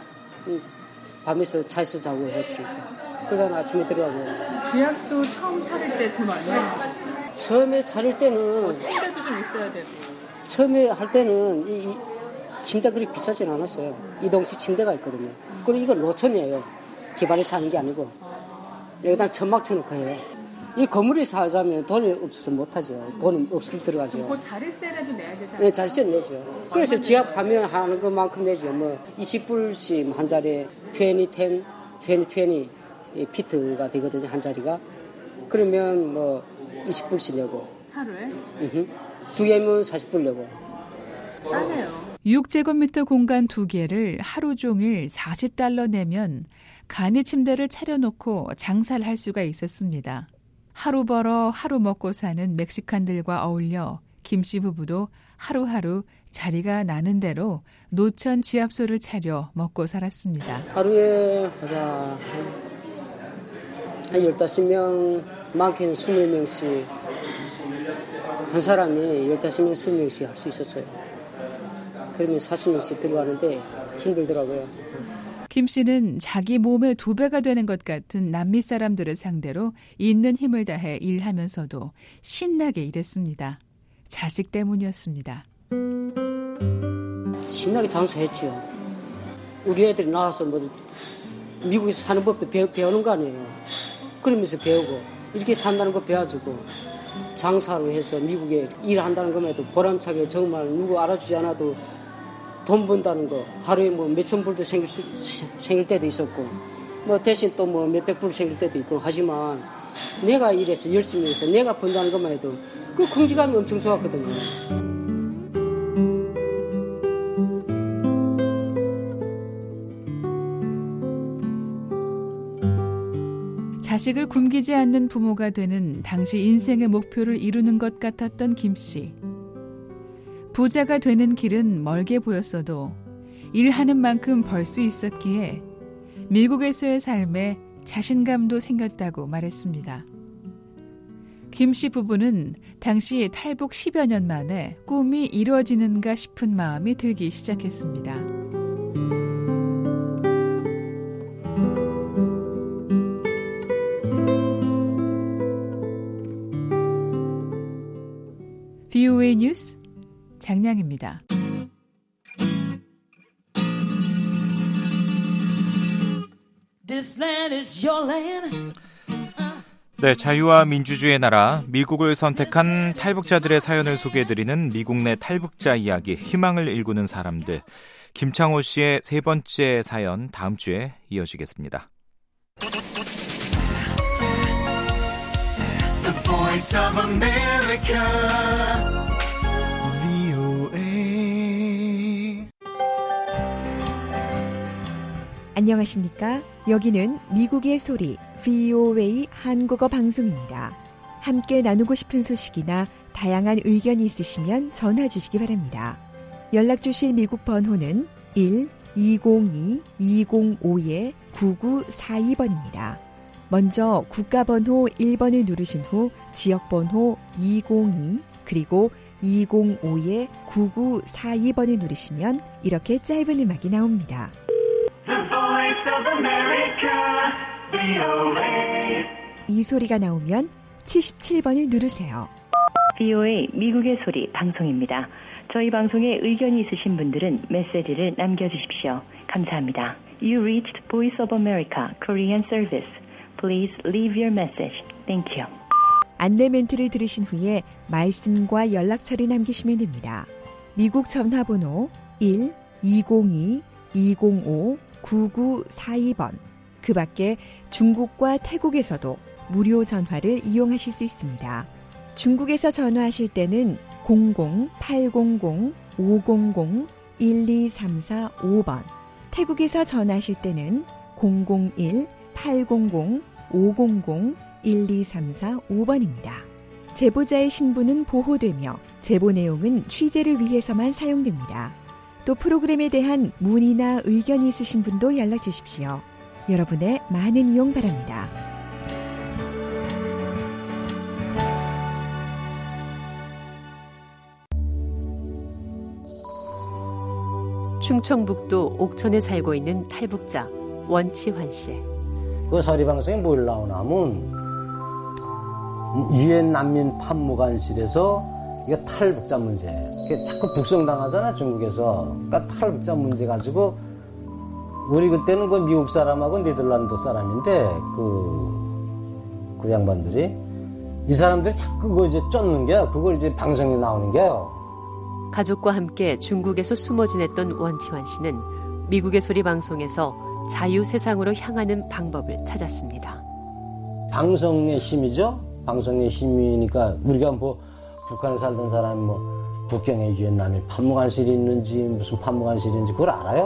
밤에서 차에서 자고 했으니까. 그러다가 아침에 들어가고. 지압소 처음 차릴 때 돈 얼마나 드셨어요? 처음에 차릴 때는 어, 침대도 좀 있어야 되고. 처음에 할 때는 이, 이 침대 그리 비싸진 않았어요. 이동식 침대가 있거든요. 그리고 이건 노천이에요. 집안에 사는 게 아니고. 여기다 천막 쳐놓고 해요. 이 건물에서 하자면 돈이 없어서 못하죠. 돈이 없으면 들어가죠. 그 자릿세라도 내야 되잖아요. 네, 자릿세 내죠. 그래서 지압하면 하는 것만큼 내죠. 뭐 이십 불씩 한 자리에 이십, 십, 이십, 이십 피트가 되거든요. 한 자리가. 그러면 뭐 이십 불씩 내고. 하루에? 으흠. 두 개면 사십 불 내고. 싸네요. 육 제곱미터 공간 두 개를 하루 종일 사십 달러 내면 간이 침대를 차려놓고 장사를 할 수가 있었습니다. 하루 벌어 하루 먹고 사는 멕시칸들과 어울려 김 씨 부부도 하루하루 자리가 나는 대로 노천 지압소를 차려 먹고 살았습니다. 하루에 보자 한 열다섯 명, 많게는 이십 명씩 한 사람이 열다섯 명, 이십 명씩 할 수 있었어요. 그러면 사십 명씩 들어가는데 힘들더라고요. 김 씨는 자기 몸의 두 배가 되는 것 같은 남미 사람들을 상대로 있는 힘을 다해 일하면서도 신나게 일했습니다. 자식 때문이었습니다. 신나게 장수했죠. 우리 애들이 나와서 뭐 미국에서 사는 법도 배우, 배우는 거 아니에요. 그러면서 배우고 이렇게 산다는 거 배워주고 장사로 해서 미국에 일한다는 것에도 보람차게 정말 누구 알아주지 않아도 돈 번다는 거 하루에 뭐 몇천 불도 생길, 수, 생길 때도 있었고 뭐 대신 또 뭐 몇백 불 생길 때도 있고 하지만 내가 일해서 열심히 해서 내가 번다는 것만 해도 그 긍지감이 엄청 좋았거든요. 자식을 굶기지 않는 부모가 되는 당시 인생의 목표를 이루는 것 같았던 김 씨. 부자가 되는 길은 멀게 보였어도 일하는 만큼 벌 수 있었기에 미국에서의 삶에 자신감도 생겼다고 말했습니다. 김 씨 부부는 당시 탈북 십여 년 만에 꿈이 이루어지는가 싶은 마음이 들기 시작했습니다. 브이오에이 뉴스 장량입니다. 네, 자유와 민주주의의 나라 미국을 선택한 탈북자들의 사연을 소개해드리는 미국 내 탈북자 이야기, 희망을 일구는 사람들. 김창호 씨의 세 번째 사연 다음 주에 이어지겠습니다. The Voice of America, 브이오에이. 안녕하십니까? 여기는 미국의 소리 브이오에이 한국어 방송입니다. 함께 나누고 싶은 소식이나 다양한 의견이 있으시면 전화 주시기 바랍니다. 연락 주실 미국 번호는 일 이공이 이공오 구구사이 번입니다. 먼저 국가번호 일 번을 누르신 후 지역번호 이공이 그리고 이공오 구구사이 번을 누르시면 이렇게 짧은 음악이 나옵니다. The Voice of America, 브이오에이. 이 소리가 나오면 칠십칠 번을 누르세요. 브이오에이 미국의 소리 방송입니다. 저희 방송에 의견이 있으신 분들은 메시지를 남겨주십시오. 감사합니다. You reached Voice of America Korean Service. Please leave your message. Thank you. 안내 멘트를 들으신 후에 말씀과 연락처를 남기시면 됩니다. 미국 전화번호 일 이공이 이공오 구구사이 번. 그 밖에 중국과 태국에서도 무료 전화를 이용하실 수 있습니다. 중국에서 전화하실 때는 공공 팔공공 오공공 일이삼사오 번, 태국에서 전화하실 때는 공공일 팔공공 오공공 일이삼사오 번입니다. 제보자의 신분은 보호되며 제보 내용은 취재를 위해서만 사용됩니다. 또 프로그램에 대한 문의나 의견이 있으신 분도 연락 주십시오. 여러분의 많은 이용 바랍니다. 충청북도 옥천에 살고 있는 탈북자 원치환 씨. 그 서리방송에 뭘 나오냐면 유엔 난민 판무관실에서 이게 탈북자 문제. 자꾸 북송당하잖아 중국에서. 그러니까 탈북자 문제 가지고 우리 그때는 그 미국 사람하고 네덜란드 사람인데 그, 그 양반들이 이 사람들이 자꾸 그거 이제 쫓는 게요. 그걸 이제 방송에 나오는 게요. 가족과 함께 중국에서 숨어 지냈던 원치환 씨는 미국의 소리 방송에서 자유 세상으로 향하는 방법을 찾았습니다. 방송의 힘이죠. 방송의 힘이니까 우리가 뭐 북한에 살던 사람이 뭐 북경에 유엔 난민 판무관실이 있는지 무슨 판무관실이 있는지 그걸 알아요?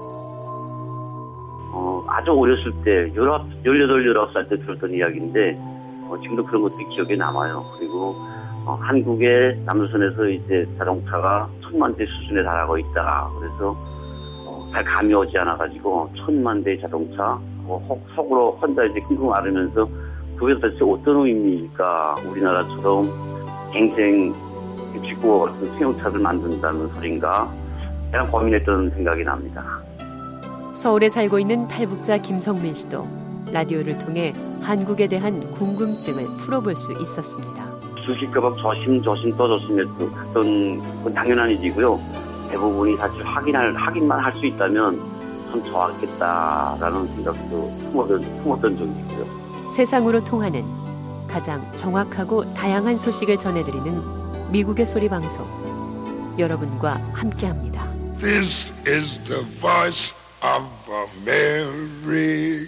어, 아주 어렸을 때 열여덟, 열아홉 살 때 들었던 이야기인데 어, 지금도 그런 것들이 기억에 남아요. 그리고 어, 한국의 남조선에서 이제 자동차가 천만 대 수준에 달하고 있다. 그래서 어, 잘 감이 오지 않아가지고 천만 대의 자동차 어, 속으로 혼자 이제 끙끙 앓으면서 그게 도대체 어떤 의미일까? 우리나라처럼 갱생 직구와 같은 승용차를 만든다는 소린가? 그냥 고민했던 생각이 납니다. 서울에 살고 있는 탈북자 김성민 씨도 라디오를 통해 한국에 대한 궁금증을 풀어볼 수 있었습니다. 수식값 조심조심 떠줬으면 건 당연한 일이고요. 대부분이 사실 확인할, 확인만 할 수 있다면 참 좋았겠다라는 생각도 품었던, 품었던 적이 있고요. 세상으로 통하는 가장 정확하고 다양한 소식을 전해드리는 미국의 소리 방송. 여러분과 함께합니다. This is the voice of America.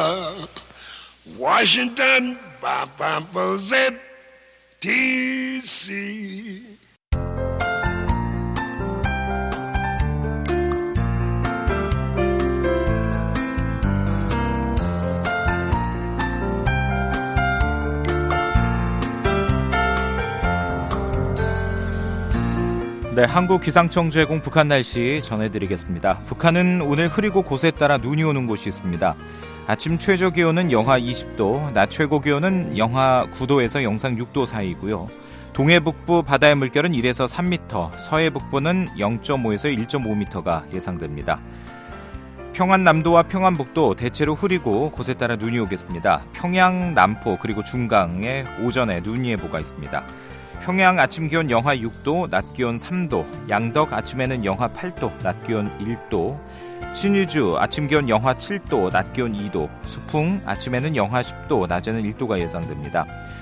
Washington, D C 네, 한국 기상청 제공 북한 날씨 전해드리겠습니다. 북한은 오늘 흐리고 곳에 따라 눈이 오는 곳이 있습니다. 아침 최저 기온은 영하 이십 도, 낮 최고 기온은 영하 구 도에서 영상 육 도 사이이고요. 동해 북부 바다의 물결은 일에서 삼 미터, 서해 북부는 영 점 오에서 일 점 오 미터가 예상됩니다. 평안 남도와 평안 북도 대체로 흐리고 곳에 따라 눈이 오겠습니다. 평양, 남포 그리고 중강에 오전에 눈 예보가 있습니다. 평양 아침 기온 영하 육 도, 낮 기온 삼 도, 양덕 아침에는 영하 팔 도, 낮 기온 일 도, 신의주 아침 기온 영하 칠 도, 낮 기온 이 도, 수풍 아침에는 영하 십 도, 낮에는 일 도가 예상됩니다.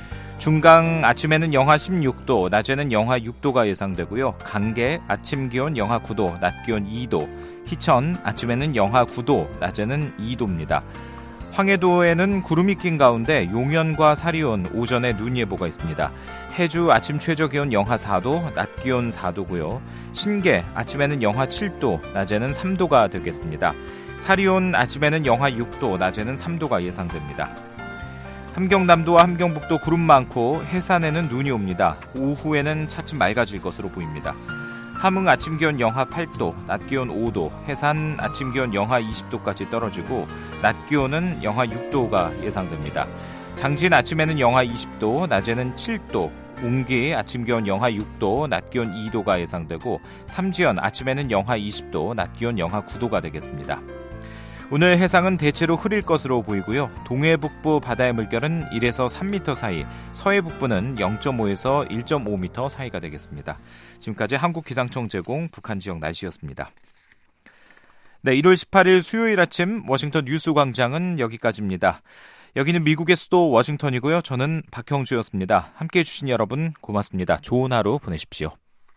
중강 아침에는 영하 십육 도, 낮에는 영하 육 도가 예상되고요. 강계 아침 기온 영하 구 도, 낮 기온 이 도, 희천 아침에는 영하 구 도, 낮에는 이 도입니다. 황해도에는 구름이 낀 가운데 용현과 사리온 오전에 눈 예보가 있습니다. 해주 아침 최저 기온 영하 사 도, 낮 기온 사 도고요. 신계 아침에는 영하 칠 도, 낮에는 삼 도가 되겠습니다. 사리온 아침에는 영하 육 도, 낮에는 삼 도가 예상됩니다. 함경남도와 함경북도 구름 많고 해산에는 눈이 옵니다. 오후에는 차츰 맑아질 것으로 보입니다. 함흥 아침 기온 영하 팔 도, 낮 기온 오 도, 해산 아침 기온 영하 이십 도까지 떨어지고 낮 기온은 영하 육 도가 예상됩니다. 장진 아침에는 영하 이십 도, 낮에는 칠 도, 웅기 아침 기온 영하 육 도, 낮 기온 이 도가 예상되고 삼지연 아침에는 영하 이십 도, 낮 기온 영하 구 도가 되겠습니다. 오늘 해상은 대체로 흐릴 것으로 보이고요. 동해 북부 바다의 물결은 일에서 삼 미터 사이, 서해 북부는 영 점 오에서 일 점 오 미터 사이가 되겠습니다. 지금까지 한국기상청 제공 북한 지역 날씨였습니다. 네, 일월 십팔일 수요일 아침 워싱턴 뉴스 광장은 여기까지입니다. 여기는 미국의 수도 워싱턴이고요. 저는 박형주였습니다. 함께해 주신 여러분 고맙습니다. 좋은 하루 보내십시오.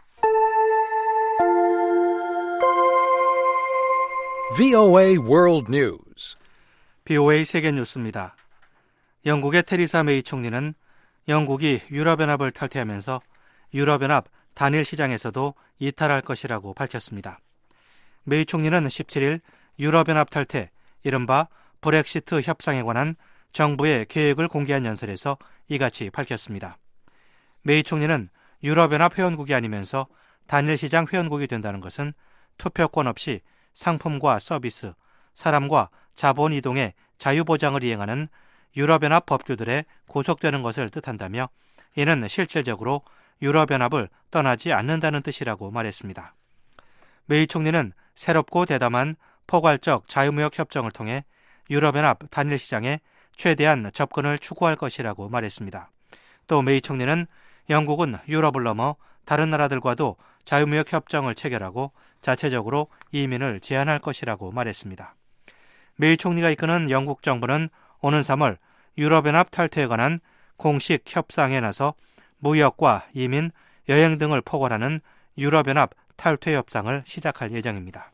브이오에이 World News. 브이오에이 세계 뉴스입니다. 영국의 테리사 메이 총리는 영국이 유럽연합을 탈퇴하면서 유럽연합 단일 시장에서도 이탈할 것이라고 밝혔습니다. 메이 총리는 십칠일 유럽연합 탈퇴, 이른바 브렉시트 협상에 관한 정부의 계획을 공개한 연설에서 이같이 밝혔습니다. 메이 총리는 유럽연합 회원국이 아니면서 단일 시장 회원국이 된다는 것은 투표권 없이 상품과 서비스, 사람과 자본 이동의 자유보장을 이행하는 유럽연합 법규들에 구속되는 것을 뜻한다며 이는 실질적으로 유럽연합을 떠나지 않는다는 뜻이라고 말했습니다. 메이 총리는 새롭고 대담한 포괄적 자유무역 협정을 통해 유럽연합 단일 시장에 최대한 접근을 추구할 것이라고 말했습니다. 또 메이 총리는 영국은 유럽을 넘어 다른 나라들과도 자유무역 협정을 체결하고 자체적으로 이민을 제한할 것이라고 말했습니다. 메이 총리가 이끄는 영국 정부는 오는 삼월 유럽연합 탈퇴에 관한 공식 협상에 나서 무역과 이민, 여행 등을 포괄하는 유럽연합 탈퇴 협상을 시작할 예정입니다.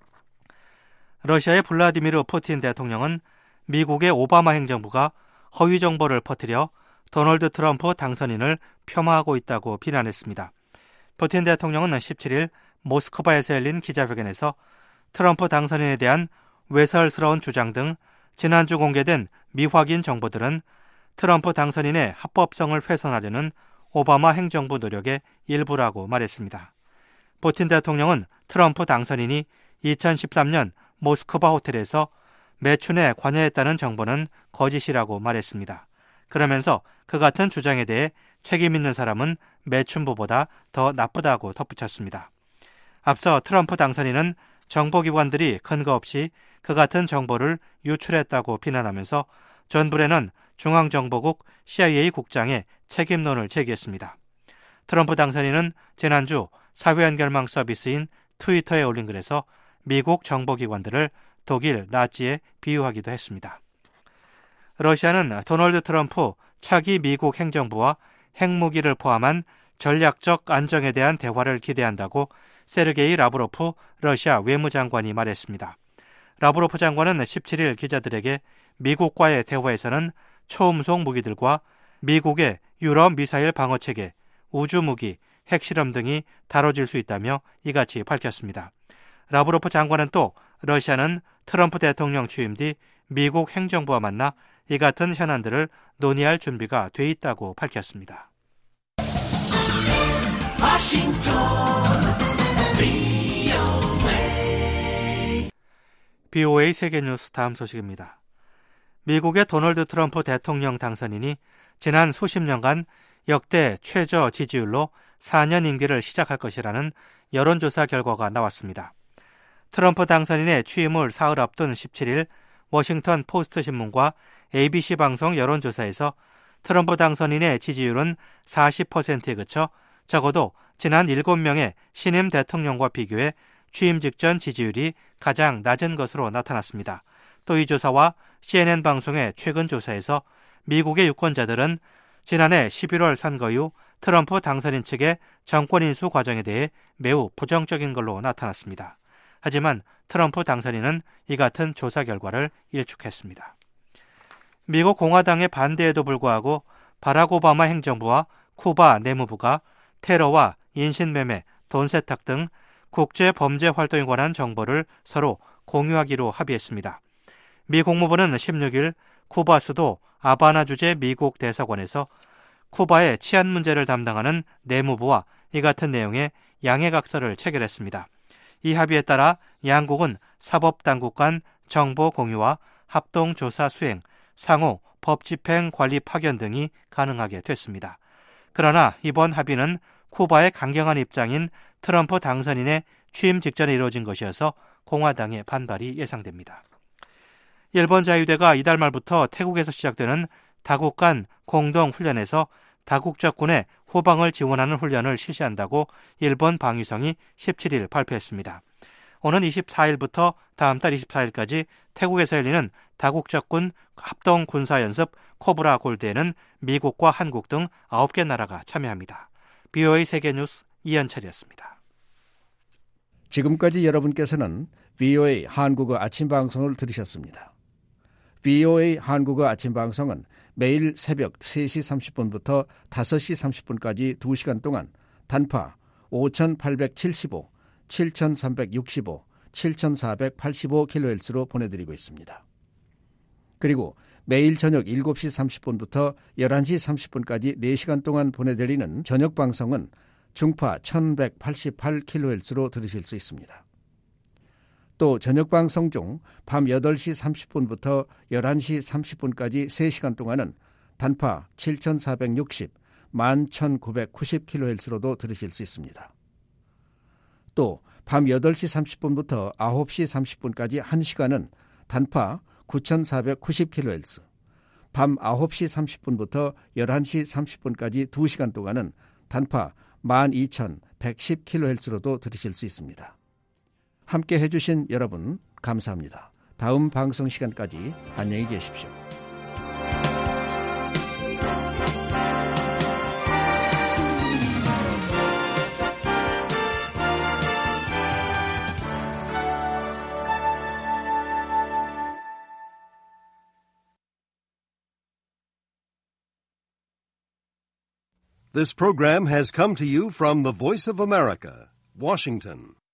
러시아의 블라디미르 푸틴 대통령은 미국의 오바마 행정부가 허위 정보를 퍼뜨려 도널드 트럼프 당선인을 폄하하고 있다고 비난했습니다. 푸틴 대통령은 십칠일 모스크바에서 열린 기자회견에서 트럼프 당선인에 대한 외설스러운 주장 등 지난주 공개된 미확인 정보들은 트럼프 당선인의 합법성을 훼손하려는 오바마 행정부 노력의 일부라고 말했습니다. 푸틴 대통령은 트럼프 당선인이 이천십삼년 모스크바 호텔에서 매춘에 관여했다는 정보는 거짓이라고 말했습니다. 그러면서 그 같은 주장에 대해 책임 있는 사람은 매춘부보다 더 나쁘다고 덧붙였습니다. 앞서 트럼프 당선인은 정보기관들이 근거 없이 그 같은 정보를 유출했다고 비난하면서 존 브레넌 중앙정보국 씨아이에이 국장의 책임론을 제기했습니다. 트럼프 당선인은 지난주 사회연결망 서비스인 트위터에 올린 글에서 미국 정보기관들을 독일 나치에 비유하기도 했습니다. 러시아는 도널드 트럼프 차기 미국 행정부와 핵무기를 포함한 전략적 안정에 대한 대화를 기대한다고 세르게이 라브로프 러시아 외무장관이 말했습니다. 라브로프 장관은 십칠 일 기자들에게 미국과의 대화에서는 초음속 무기들과 미국의 유럽 미사일 방어체계, 우주무기, 핵실험 등이 다뤄질 수 있다며 이같이 밝혔습니다. 라브로프 장관은 또 러시아는 트럼프 대통령 취임 뒤 미국 행정부와 만나 이 같은 현안들을 논의할 준비가 돼 있다고 밝혔습니다. 워싱턴 비오에이 세계뉴스 다음 소식입니다. 미국의 도널드 트럼프 대통령 당선인이 지난 수십 년간 역대 최저 지지율로 사 년 임기를 시작할 것이라는 여론조사 결과가 나왔습니다. 트럼프 당선인의 취임을 사흘 앞둔 십칠 일 워싱턴 포스트 신문과 에이비씨 방송 여론조사에서 트럼프 당선인의 지지율은 사십 퍼센트에 그쳐 적어도 지난 일곱 명의 신임 대통령과 비교해 취임 직전 지지율이 가장 낮은 것으로 나타났습니다. 또 이 조사와 씨엔엔 방송의 최근 조사에서 미국의 유권자들은 지난해 십일월 선거 이후 트럼프 당선인 측의 정권 인수 과정에 대해 매우 부정적인 걸로 나타났습니다. 하지만 트럼프 당선인은 이 같은 조사 결과를 일축했습니다. 미국 공화당의 반대에도 불구하고 바락 오바마 행정부와 쿠바 내무부가 테러와 인신매매, 돈 세탁 등 국제 범죄 활동에 관한 정보를 서로 공유하기로 합의했습니다. 미 국무부는 십육 일 쿠바 수도 아바나 주재 미국 대사관에서 쿠바의 치안 문제를 담당하는 내무부와 이 같은 내용의 양해각서를 체결했습니다. 이 합의에 따라 양국은 사법당국 간 정보 공유와 합동조사 수행, 상호 법집행 관리 파견 등이 가능하게 됐습니다. 그러나 이번 합의는 쿠바의 강경한 입장인 트럼프 당선인의 취임 직전에 이루어진 것이어서 공화당의 반발이 예상됩니다. 일본 자유대가 이달 말부터 태국에서 시작되는 다국 간 공동훈련에서 다국적 군의 후방을 지원하는 훈련을 실시한다고 일본 방위성이 십칠 일 발표했습니다. 오는 이십사 일부터 다음 달 이십사 일까지 태국에서 열리는 다국적 군 합동 군사연습 코브라 골드에는 미국과 한국 등 아홉 개 나라가 참여합니다. 비오에이 세계뉴스 이현철이었습니다. 지금까지 여러분께서는 비오에이 한국어 아침방송을 들으셨습니다. 비오에이 한국어 아침방송은 매일 새벽 세 시 삼십 분부터 다섯 시 삼십 분까지 두 시간 동안 단파 오천팔백칠십오, 칠천삼백육십오, 칠천사백팔십오 킬로헤르츠로 보내드리고 있습니다. 그리고 매일 저녁 일곱 시 삼십 분부터 열한 시 삼십 분까지 네 시간 동안 보내드리는 저녁 방송은 중파 천백팔십팔 킬로헤르츠로 들으실 수 있습니다. 또 저녁 방송 중 밤 여덟 시 삼십 분부터 열한 시 삼십 분까지 세 시간 동안은 단파 칠천사백육십, 만 천구백구십 킬로헤르츠로도 들으실 수 있습니다. 또 밤 여덟 시 삼십 분부터 아홉 시 삼십 분까지 한 시간은 단파 구천사백구십 킬로헤르츠, 밤 아홉 시 삼십 분부터 열한 시 삼십 분까지 두 시간 동안은 단파 만 이천백십 킬로헤르츠로도 들으실 수 있습니다. 함께 해주신 여러분 감사합니다. 다음 방송 시간까지 안녕히 계십시오. This program has come to you from the Voice of America, Washington.